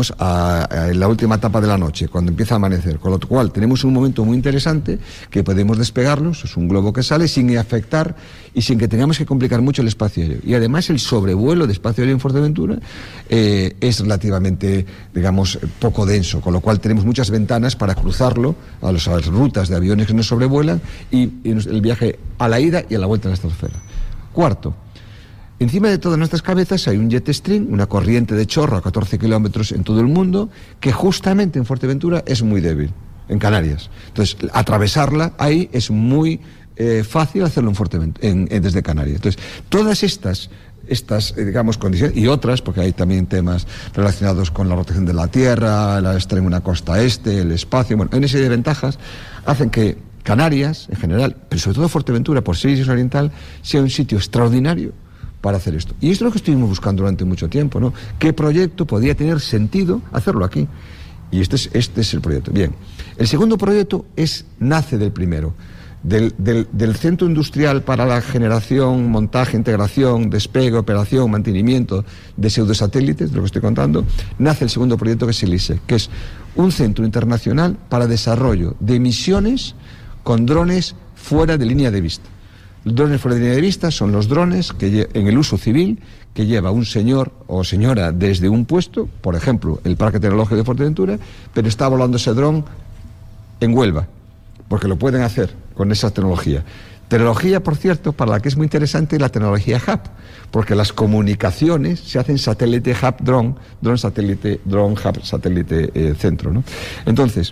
la última etapa de la noche, cuando empieza a amanecer, con lo cual tenemos un momento muy interesante que podemos despegarlos, es un globo que sale sin afectar y sin que tengamos que complicar mucho el espacio aéreo. Y además el sobrevuelo de espacio aéreo en Fuerteventura es relativamente, digamos, poco denso, con lo cual tenemos muchas ventanas para cruzarlo a las rutas de aviones que nos sobrevuelan y el viaje a la ida y a la vuelta en la estratosfera. Cuarto, encima de todas nuestras cabezas hay un jet stream, una corriente de chorro a 14 kilómetros en todo el mundo, que justamente en Fuerteventura es muy débil, en Canarias. Entonces, atravesarla ahí es muy fácil hacerlo en Fuerteventura, desde Canarias. Entonces, todas estas digamos, condiciones, y otras, porque hay también temas relacionados con la rotación de la Tierra, la estar en una costa este, el espacio, bueno, hay una serie de ventajas, hacen que Canarias, en general, pero sobre todo Fuerteventura, por ser isla oriental, sea un sitio extraordinario para hacer esto. Y esto es lo que estuvimos buscando durante mucho tiempo, ¿no? ¿Qué proyecto podría tener sentido hacerlo aquí? Y este es el proyecto. Bien, el segundo proyecto nace del primero, del Centro Industrial para la Generación, Montaje, Integración, Despegue, Operación, Mantenimiento de Pseudosatélites, de lo que estoy contando, nace el segundo proyecto, que es el ISEC, que es un centro internacional para desarrollo de misiones con drones fuera de línea de vista. Los drones fuera de línea de vista son los drones que en el uso civil que lleva un señor o señora desde un puesto, por ejemplo, el Parque Tecnológico de Fuerteventura, pero está volando ese dron en Huelva, porque lo pueden hacer con esa tecnología. Tecnología, por cierto, para la que es muy interesante la tecnología HAP, porque las comunicaciones se hacen satélite HAP drone satélite, drone HAP satélite centro, ¿no? Entonces,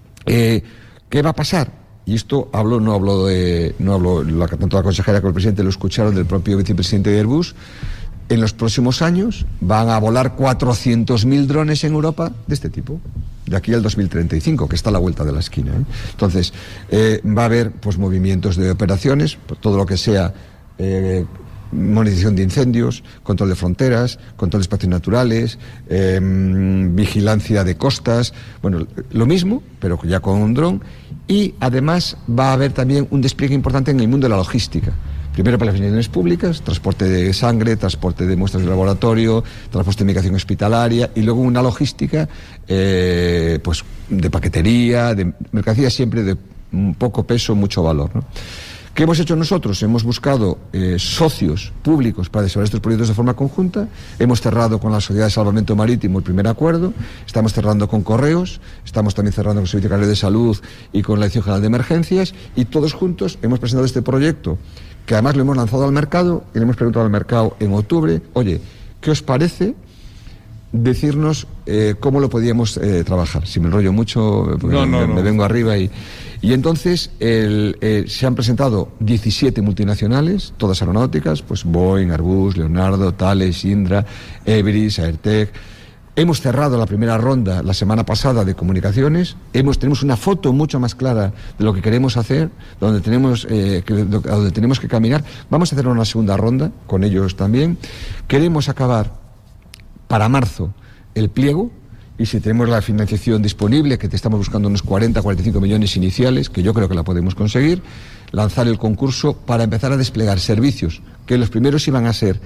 ¿qué va a pasar? Y esto no hablo tanto la consejera como el presidente, lo escucharon del propio vicepresidente de Airbus. En los próximos años van a volar 400.000 drones en Europa de este tipo, de aquí al 2035, que está a la vuelta de la esquina, ¿eh? Entonces, va a haber pues movimientos de operaciones, todo lo que sea monitorización de incendios, control de fronteras, control de espacios naturales, vigilancia de costas, bueno, lo mismo, pero ya con un dron. Y además va a haber también un despliegue importante en el mundo de la logística. Primero para las instituciones públicas, transporte de sangre, transporte de muestras de laboratorio, transporte de medicación hospitalaria, y luego una logística pues de paquetería, de mercancías siempre de poco peso, mucho valor, ¿no? ¿Qué hemos hecho nosotros? Hemos buscado socios públicos para desarrollar estos proyectos de forma conjunta. Hemos cerrado con la Sociedad de Salvamento Marítimo el primer acuerdo. Estamos cerrando con Correos. Estamos también cerrando con el Servicio Canario de Salud y con la Dirección General de Emergencias. Y todos juntos hemos presentado este proyecto, que además lo hemos lanzado al mercado y le hemos preguntado al mercado en octubre, oye, ¿qué os parece decirnos cómo lo podíamos trabajar? Si me enrollo mucho, me vengo arriba y entonces se han presentado 17 multinacionales, todas aeronáuticas, pues Boeing, Airbus, Leonardo, Thales, Indra, Everis, Aertec. Hemos cerrado la primera ronda la semana pasada de comunicaciones. Tenemos una foto mucho más clara de lo que queremos hacer, donde tenemos que caminar. Vamos a hacer una segunda ronda con ellos también. Queremos acabar para marzo el pliego, y si tenemos la financiación disponible, que te estamos buscando unos 40-45 millones iniciales, que yo creo que la podemos conseguir, lanzar el concurso para empezar a desplegar servicios, que los primeros iban a ser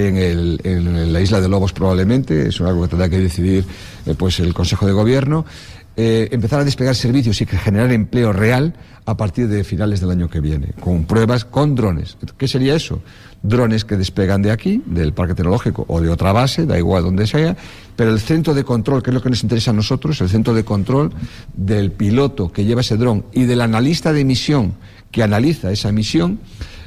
en la Isla de Lobos probablemente, es algo que tendrá que decidir pues el Consejo de Gobierno, empezar a desplegar servicios y generar empleo real a partir de finales del año que viene, con pruebas con drones. ¿Qué sería eso? Drones que despegan de aquí, del Parque Tecnológico o de otra base, da igual donde sea, pero el centro de control, que es lo que nos interesa a nosotros, el centro de control del piloto que lleva ese dron y del analista de misión que analiza esa misión,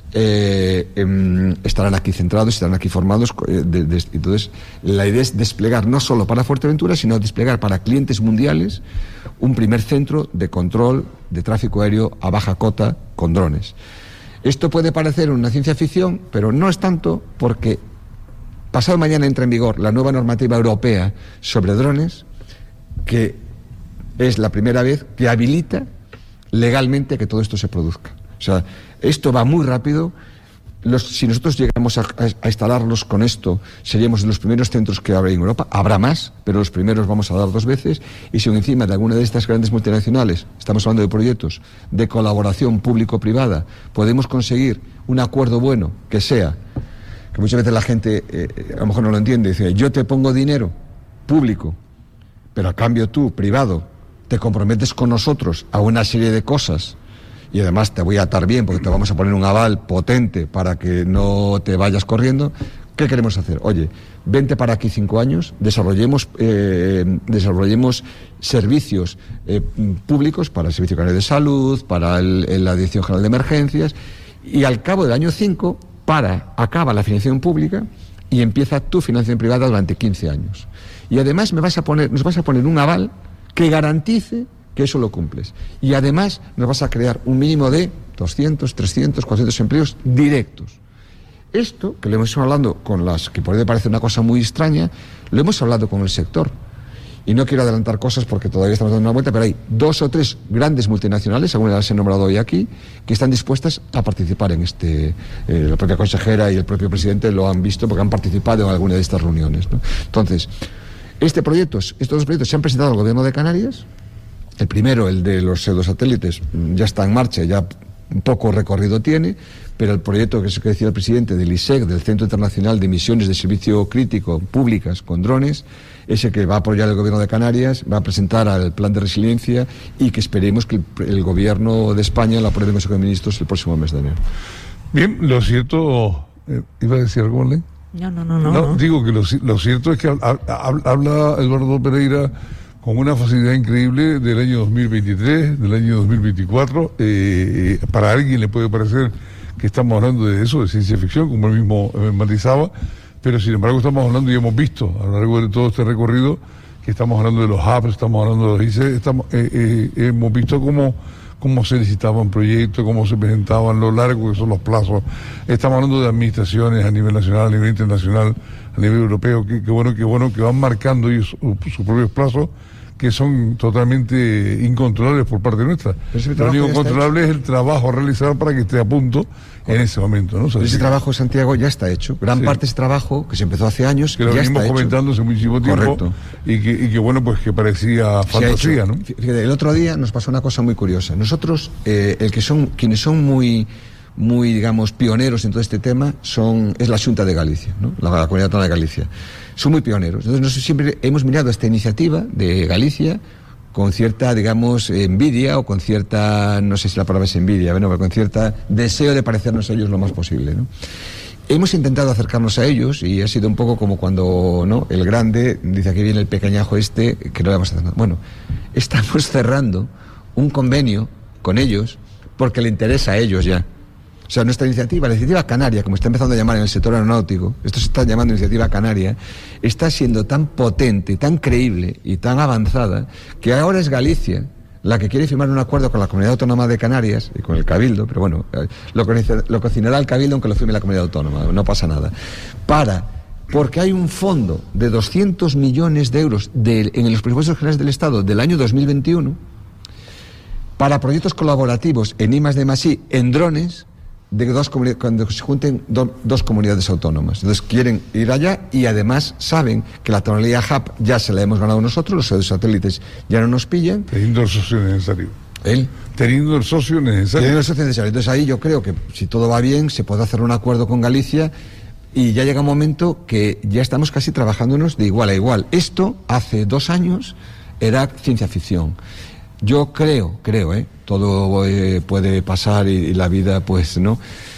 estarán aquí centrados, estarán aquí formados. Entonces, la idea es desplegar no solo para Fuerteventura, sino desplegar para clientes mundiales un primer centro de control de tráfico aéreo a baja cota con drones. Esto puede parecer una ciencia ficción, pero no es tanto, porque pasado mañana entra en vigor la nueva normativa europea sobre drones, que es la primera vez que habilita legalmente que todo esto se produzca. O sea, esto va muy rápido. Si nosotros llegamos a instalarlos con esto, seríamos de los primeros centros que habrá en Europa. Habrá más, pero los primeros vamos a dar 2 veces. Y si encima de alguna de estas grandes multinacionales, estamos hablando de proyectos de colaboración público-privada, podemos conseguir un acuerdo bueno, que sea que muchas veces la gente a lo mejor no lo entiende. Dice, yo te pongo dinero público, pero a cambio tú, privado, te comprometes con nosotros a una serie de cosas y además te voy a atar bien porque te vamos a poner un aval potente para que no te vayas corriendo. ¿Qué queremos hacer? Oye, vente para aquí 5 años, desarrollemos servicios públicos para el Servicio Canario de Salud, para la Dirección General de Emergencias, y al cabo del año 5 acaba la financiación pública y empieza tu financiación privada durante 15 años. Y además nos vas a poner un aval que garantice que eso lo cumples. Y además nos vas a crear un mínimo de 200, 300, 400 empleos directos. Esto, que lo hemos estado hablando con las que puede parecer una cosa muy extraña, lo hemos hablado con el sector. Y no quiero adelantar cosas porque todavía estamos dando una vuelta, pero hay 2 o 3 grandes multinacionales, algunas las he nombrado hoy aquí, que están dispuestas a participar en la propia consejera y el propio presidente lo han visto porque han participado en alguna de estas reuniones, ¿no? Entonces, estos 2 proyectos se han presentado al Gobierno de Canarias. El primero, el de los pseudosatélites, ya está en marcha, ya poco recorrido tiene, pero el proyecto que decía el presidente del ISEC, del Centro Internacional de Misiones de Servicio Crítico Públicas con drones, ese que va a apoyar el Gobierno de Canarias, va a presentar al Plan de Resiliencia y que esperemos que el Gobierno de España lo apruebe en el Consejo de Ministros el próximo mes de enero. Bien, lo cierto... ¿Iba a decir algo, Marlene? No. Digo que lo cierto es que habla Eduardo Pereira con una facilidad increíble del año 2023, del año 2024. Para alguien le puede parecer que estamos hablando de eso, de ciencia ficción, como él mismo matizaba, pero sin embargo estamos hablando y hemos visto a lo largo de todo este recorrido que estamos hablando de los hubs, estamos hablando de los IC, hemos visto cómo se licitaban proyectos, cómo se presentaban, lo largo que son los plazos. Estamos hablando de administraciones a nivel nacional, a nivel internacional, a nivel europeo, que bueno que van marcando ellos sus propios plazos, que son totalmente incontrolables por parte nuestra. Lo único controlable es el trabajo a realizar para que esté a punto en ese momento, ¿no? O sea, ese trabajo, Santiago, ya está hecho. Gran parte de ese trabajo, que se empezó hace años, que lo venimos comentando hace muchísimo tiempo. Correcto. Y que bueno, pues que parecía fantasía, ¿no? Fíjate, el otro día nos pasó una cosa muy curiosa. Nosotros, quienes son muy, digamos, pioneros en todo este tema, es la Xunta de Galicia, ¿no? La Comunidad Autónoma de Galicia. Son muy pioneros. Entonces nosotros siempre hemos mirado esta iniciativa de Galicia con cierta, digamos, envidia o con cierta, no sé si la palabra es envidia, bueno, pero con cierta deseo de parecernos a ellos lo más posible, ¿no? Hemos intentado acercarnos a ellos y ha sido un poco como cuando, ¿no?, el grande dice, aquí viene el pequeñajo que no le vamos a hacer nada. Bueno, estamos cerrando un convenio con ellos porque le interesa a ellos ya. O sea, nuestra iniciativa, la iniciativa canaria, como está empezando a llamar en el sector aeronáutico, esto se está llamando iniciativa canaria, está siendo tan potente, tan creíble y tan avanzada que ahora es Galicia la que quiere firmar un acuerdo con la Comunidad Autónoma de Canarias y con el Cabildo, pero bueno, lo cocinará el Cabildo aunque lo firme la Comunidad Autónoma, no pasa nada, porque hay un fondo de 200 millones de euros en los presupuestos generales del Estado del año 2021 para proyectos colaborativos en I+D+I, en drones, cuando se junten dos comunidades autónomas. Entonces quieren ir allá y además saben que la tecnología HAP ya se la hemos ganado nosotros, los satélites ya no nos pillan. Teniendo el socio necesario. Teniendo el socio necesario. Entonces ahí yo creo que si todo va bien se puede hacer un acuerdo con Galicia y ya llega un momento que ya estamos casi trabajándonos de igual a igual. Esto hace 2 años era ciencia ficción. Yo creo, todo puede pasar y la vida, pues, ¿no?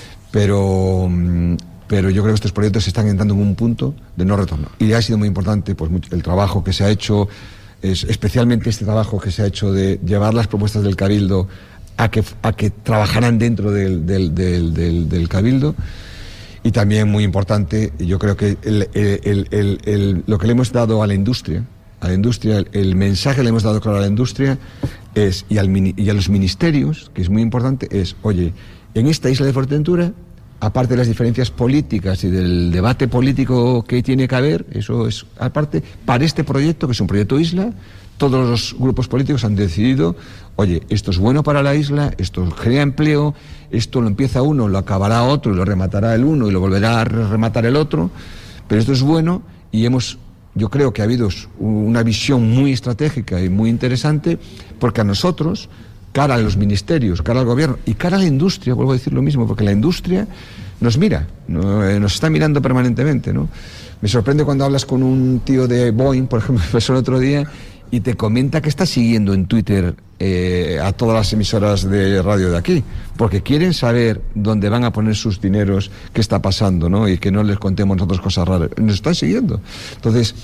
Pero yo creo que estos proyectos se están entrando en un punto de no retorno. Y ha sido muy importante, pues, el trabajo que se ha hecho, especialmente este trabajo que se ha hecho de llevar las propuestas del Cabildo a que trabajaran dentro del Cabildo. Y también muy importante, yo creo que lo que le hemos dado a la industria, el mensaje que le hemos dado claro a la industria y a los ministerios, que es muy importante, es, oye, en esta isla de Fuerteventura, aparte de las diferencias políticas y del debate político que tiene que haber, eso es aparte, para este proyecto, que es un proyecto isla, todos los grupos políticos han decidido, oye, esto es bueno para la isla, esto crea empleo, esto lo empieza uno, lo acabará otro, y lo rematará el uno y lo volverá a rematar el otro, pero esto es bueno y yo creo que ha habido una visión muy estratégica y muy interesante, porque a nosotros, cara a los ministerios, cara al gobierno y cara a la industria, vuelvo a decir lo mismo, porque la industria nos mira, nos está mirando permanentemente, ¿no? Me sorprende cuando hablas con un tío de Boeing, por ejemplo, pasó el otro día, y te comenta que está siguiendo en Twitter a todas las emisoras de radio de aquí, porque quieren saber dónde van a poner sus dineros, qué está pasando, ¿no? Y que no les contemos nosotros cosas raras. Nos están siguiendo. Entonces,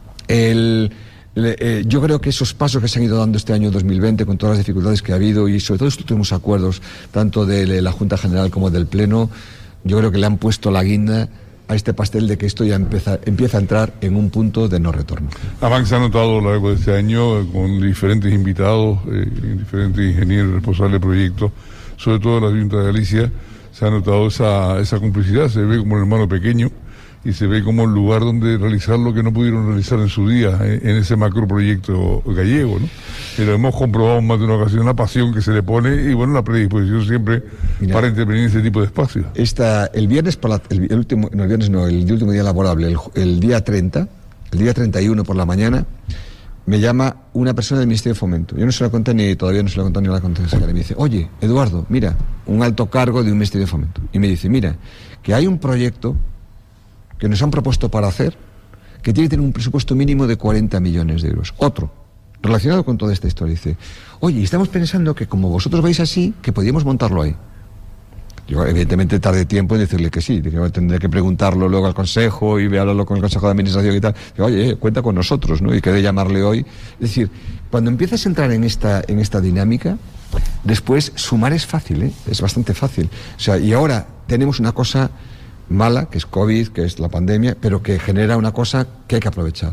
yo creo que esos pasos que se han ido dando este año 2020, con todas las dificultades que ha habido, y sobre todo estos últimos acuerdos, tanto de la Junta General como del Pleno, yo creo que le han puesto la guinda a este pastel de que esto ya empieza a entrar en un punto de no retorno. Además, se ha notado a lo largo de este año, con diferentes invitados, diferentes ingenieros responsables de proyectos, sobre todo de la Junta de Galicia, se ha notado esa complicidad. Se ve como el hermano pequeño y se ve como el lugar donde realizar lo que no pudieron realizar en su día, en ese macroproyecto gallego, ¿no? Y lo hemos comprobado en más de una ocasión, la pasión que se le pone y, bueno, la predisposición siempre para intervenir en ese tipo de espacios. El viernes, el último día laborable, el día 30, el día 31 por la mañana, me llama una persona del Ministerio de Fomento. Yo todavía no se lo he contado ni a la concejala. Me dice, oye, Eduardo, mira, un alto cargo de un Ministerio de Fomento. Y me dice, mira, que hay un proyecto que nos han propuesto para hacer, que tiene que tener un presupuesto mínimo de 40 millones de euros. Otro, relacionado con toda esta historia, dice, oye, estamos pensando que como vosotros veis así, que podíamos montarlo ahí. Yo, evidentemente, tardé tiempo en decirle que sí. Tendré que preguntarlo luego al Consejo y hablarlo con el Consejo de Administración y tal. Digo, oye, cuenta con nosotros, ¿no? Y quedé llamarle hoy. Es decir, cuando empiezas a entrar en esta dinámica, después sumar es fácil, ¿eh? Es bastante fácil. O sea, y ahora tenemos una cosa mala, que es COVID, que es la pandemia, pero que genera una cosa que hay que aprovechar.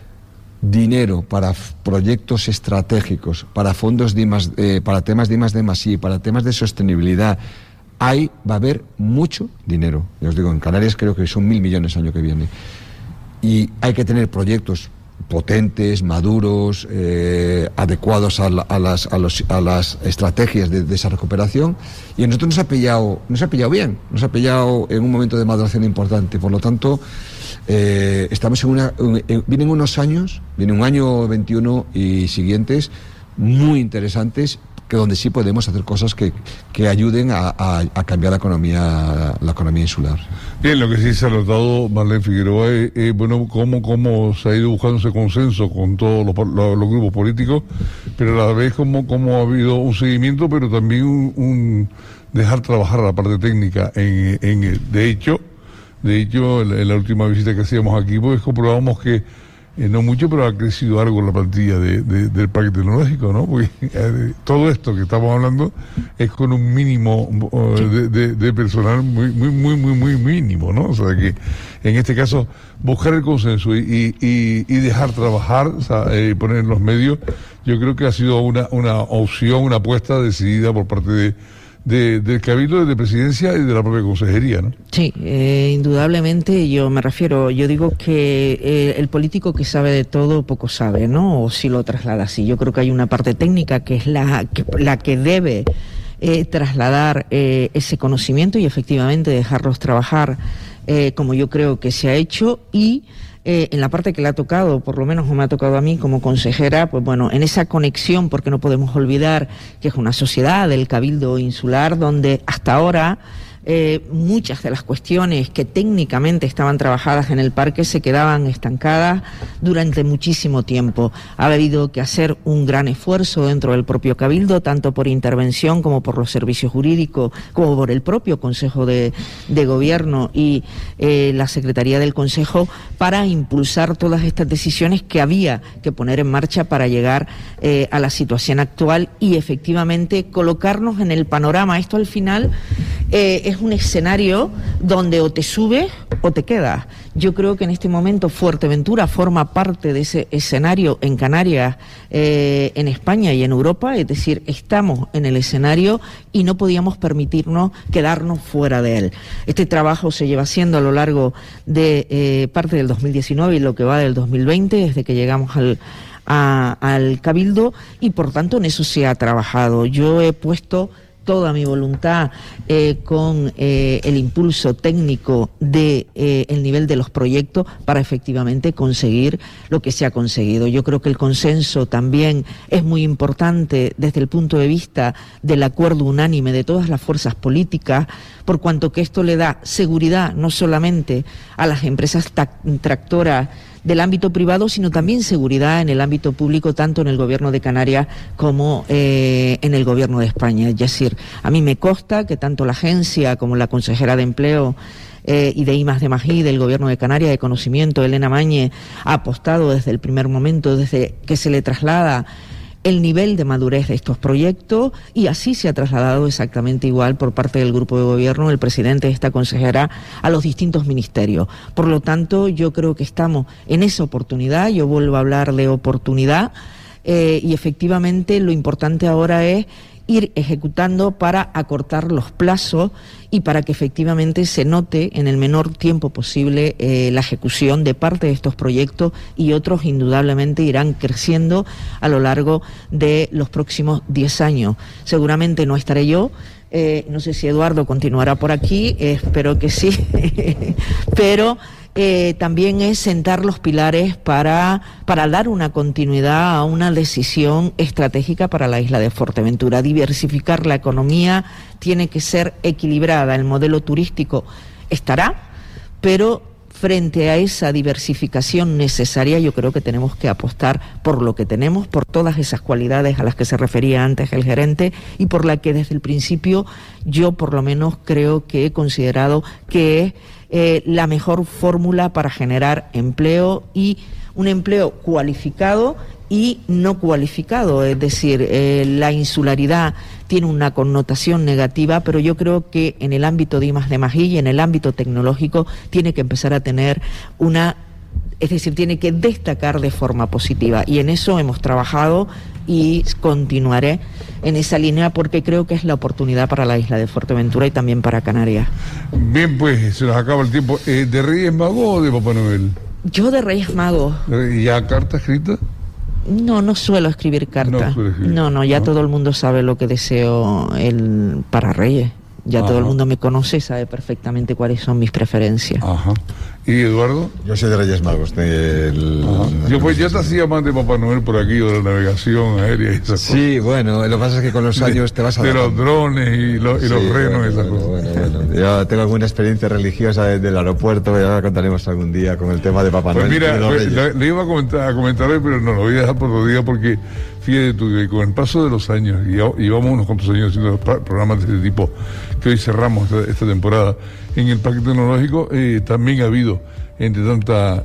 Dinero para proyectos estratégicos, para fondos para temas de I+D+I, para temas de sostenibilidad. Va a haber mucho dinero. Ya os digo, en Canarias creo que son 1.000 millones el año que viene. Y hay que tener proyectos potentes, maduros, adecuados a las estrategias de esa recuperación. Y a nosotros nos ha pillado bien, nos ha pillado en un momento de maduración importante. Por lo tanto, estamos vienen unos años, viene un año 21 y siguientes muy interesantes, que donde sí podemos hacer cosas que ayuden a cambiar la economía insular. Bien, lo que sí se ha notado, Marlene Figueroa, es bueno, cómo se ha ido buscando ese consenso con todos los grupos políticos, pero a la vez cómo ha habido un seguimiento, pero también un dejar trabajar a la parte técnica. De hecho, en la última visita que hacíamos aquí, pues comprobamos que no mucho, pero ha crecido algo la plantilla del parque tecnológico, ¿no? Porque todo esto que estamos hablando es con un mínimo de personal muy mínimo, ¿no? O sea que en este caso buscar el consenso y dejar trabajar, o sea, poner los medios, yo creo que ha sido una opción, una apuesta decidida por parte del Cabildo, de Presidencia y de la propia Consejería, ¿no? Sí, indudablemente yo digo que el político que sabe de todo poco sabe, ¿no? O si lo traslada así. Yo creo que hay una parte técnica que es la que debe trasladar ese conocimiento y efectivamente dejarlos trabajar como yo creo que se ha hecho, y en la parte que le ha tocado, por lo menos me ha tocado a mí como consejera, pues bueno, en esa conexión, porque no podemos olvidar que es una sociedad del Cabildo Insular donde hasta ahora muchas de las cuestiones que técnicamente estaban trabajadas en el parque se quedaban estancadas durante muchísimo tiempo. Ha habido que hacer un gran esfuerzo dentro del propio Cabildo, tanto por intervención como por los servicios jurídicos, como por el propio Consejo de Gobierno y la Secretaría del Consejo, para impulsar todas estas decisiones que había que poner en marcha para llegar a la situación actual y efectivamente colocarnos en el panorama. Esto al final es un escenario donde o te subes o te quedas. Yo creo que en este momento Fuerteventura forma parte de ese escenario en Canarias, en España y en Europa, es decir, estamos en el escenario y no podíamos permitirnos quedarnos fuera de él. Este trabajo se lleva haciendo a lo largo de parte del 2019 y lo que va del 2020, desde que llegamos al Cabildo, y por tanto en eso se ha trabajado. Yo he puesto toda mi voluntad con el impulso técnico de el nivel de los proyectos para efectivamente conseguir lo que se ha conseguido. Yo creo que el consenso también es muy importante desde el punto de vista del acuerdo unánime de todas las fuerzas políticas, por cuanto que esto le da seguridad no solamente a las empresas tractoras del ámbito privado, sino también seguridad en el ámbito público, tanto en el Gobierno de Canarias como en el Gobierno de España. Es decir, a mí me consta que tanto la agencia como la consejera de Empleo y de I+D+I del Gobierno de Canarias de Conocimiento, Elena Mañez, ha apostado desde el primer momento, desde que se le traslada el nivel de madurez de estos proyectos, y así se ha trasladado exactamente igual por parte del grupo de gobierno, el presidente de esta consejera, a los distintos ministerios. Por lo tanto, yo creo que estamos en esa oportunidad. Yo vuelvo a hablar de oportunidad y efectivamente lo importante ahora es ir ejecutando para acortar los plazos y para que efectivamente se note en el menor tiempo posible la ejecución de parte de estos proyectos, y otros indudablemente irán creciendo a lo largo de los próximos 10 años. Seguramente no estaré yo, no sé si Eduardo continuará por aquí, espero que sí, pero también es sentar los pilares para dar una continuidad a una decisión estratégica para la isla de Fuerteventura. Diversificar la economía tiene que ser equilibrada. El modelo turístico estará, pero frente a esa diversificación necesaria, yo creo que tenemos que apostar por lo que tenemos, por todas esas cualidades a las que se refería antes el gerente, y por la que desde el principio yo por lo menos creo que he considerado que es la mejor fórmula para generar empleo, y un empleo cualificado y no cualificado. Es decir, la insularidad tiene una connotación negativa, pero yo creo que en el ámbito de I+D+I y en el ámbito tecnológico tiene que empezar a tener es decir, tiene que destacar de forma positiva, y en eso hemos trabajado y continuaré en esa línea, porque creo que es la oportunidad para la isla de Fuerteventura y también para Canarias. Bien, pues se nos acaba el tiempo. ¿De Reyes Magos o de Papá Noel? Yo de Reyes Magos. ¿Ya carta escrita? No suelo escribir cartas. No, ya todo el mundo sabe lo que deseo para Reyes. Ya todo el mundo me conoce y sabe perfectamente cuáles son mis preferencias. Ajá. ¿Y Eduardo? Yo soy de Reyes Magos. Yo pues ya te hacía más de Papá Noel por aquí, de la navegación aérea y esas cosas. Sí, bueno, lo que pasa es que con los años te vas a... De los drones y los renos y esas cosas. Bueno. Yo tengo alguna experiencia religiosa del aeropuerto, ya la contaremos algún día con el tema de Papá Noel. Pues mira, le iba a comentar hoy, pero no lo voy a dejar por otro día, porque fíjate tú que con el paso de los años, y llevamos unos cuantos años haciendo programas de este tipo, que hoy cerramos esta temporada, en el Parque Tecnológico también ha habido, entre tanta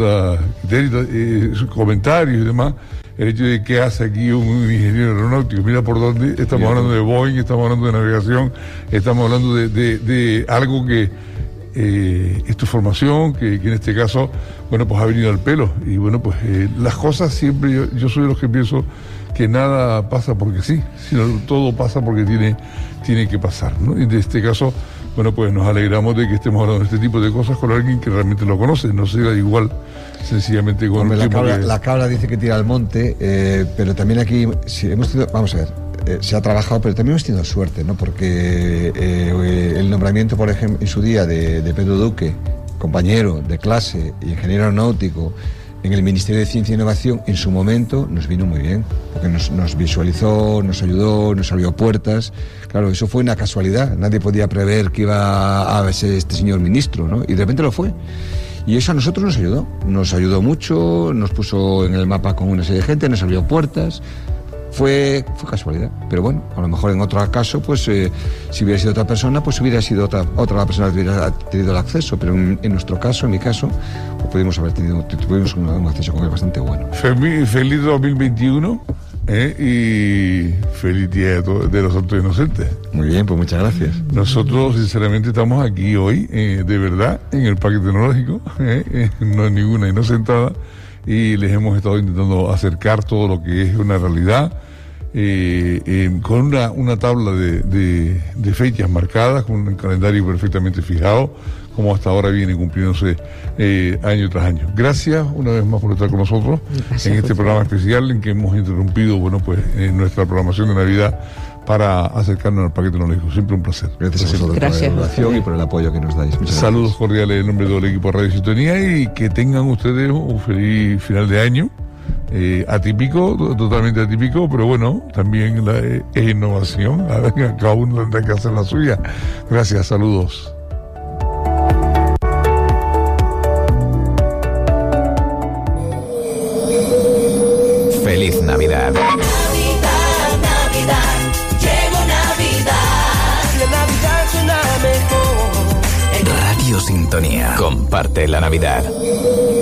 comentarios y demás, el hecho de qué hace aquí un ingeniero aeronáutico. Mira por dónde estamos hablando de Boeing, estamos hablando de navegación, estamos hablando de algo que es tu formación, que en este caso, bueno, pues ha venido al pelo. Y bueno, pues las cosas siempre, yo soy de los que pienso que nada pasa porque sí, sino todo pasa porque tiene que pasar, ¿no? Y en este caso, bueno, pues nos alegramos de que estemos hablando de este tipo de cosas con alguien que realmente lo conoce, no será igual sencillamente con... Hombre, la cabra dice que tira al monte, pero también aquí vamos a ver, se ha trabajado, pero también hemos tenido suerte, ¿no? Porque el nombramiento, por ejemplo, en su día de Pedro Duque, compañero de clase y ingeniero aeronáutico en el Ministerio de Ciencia e Innovación, en su momento nos vino muy bien, porque nos visualizó, nos ayudó, nos abrió puertas. Claro, eso fue una casualidad, nadie podía prever que iba a ser este señor ministro, ¿no? Y de repente lo fue. Y eso a nosotros nos ayudó mucho, nos puso en el mapa con una serie de gente, nos abrió puertas. Fue casualidad, pero bueno, a lo mejor en otro caso, pues si hubiera sido otra persona, pues hubiera sido otra la persona que hubiera tenido el acceso, pero en nuestro caso, en mi caso, pues tuvimos un acceso con él bastante bueno. Feliz 2021 y feliz Día de los Santos Inocentes. Muy bien, pues muchas gracias. Nosotros sinceramente estamos aquí hoy, de verdad, en el Parque Tecnológico, no hay ninguna inocentada, y les hemos estado intentando acercar todo lo que es una realidad, con una tabla de fechas marcadas, con un calendario perfectamente fijado, como hasta ahora viene cumpliéndose año tras año. Gracias una vez más por estar con nosotros en este programa especial en que hemos interrumpido, bueno, pues nuestra programación de Navidad para acercarnos al Parque Tecnológico. Siempre un placer. Gracias a vosotros por la colaboración y por el apoyo que nos dais. Muchas Saludos cordiales en nombre de todo el equipo de Radio Sintonía y que tengan ustedes un feliz final de año. Atípico, totalmente atípico, pero bueno, también es innovación. Cada uno tendrá que hacer la suya. Gracias, saludos. Feliz Navidad. Navidad, Navidad, llegó Navidad. La Navidad suena mejor. Radio Sintonía. Comparte la Navidad.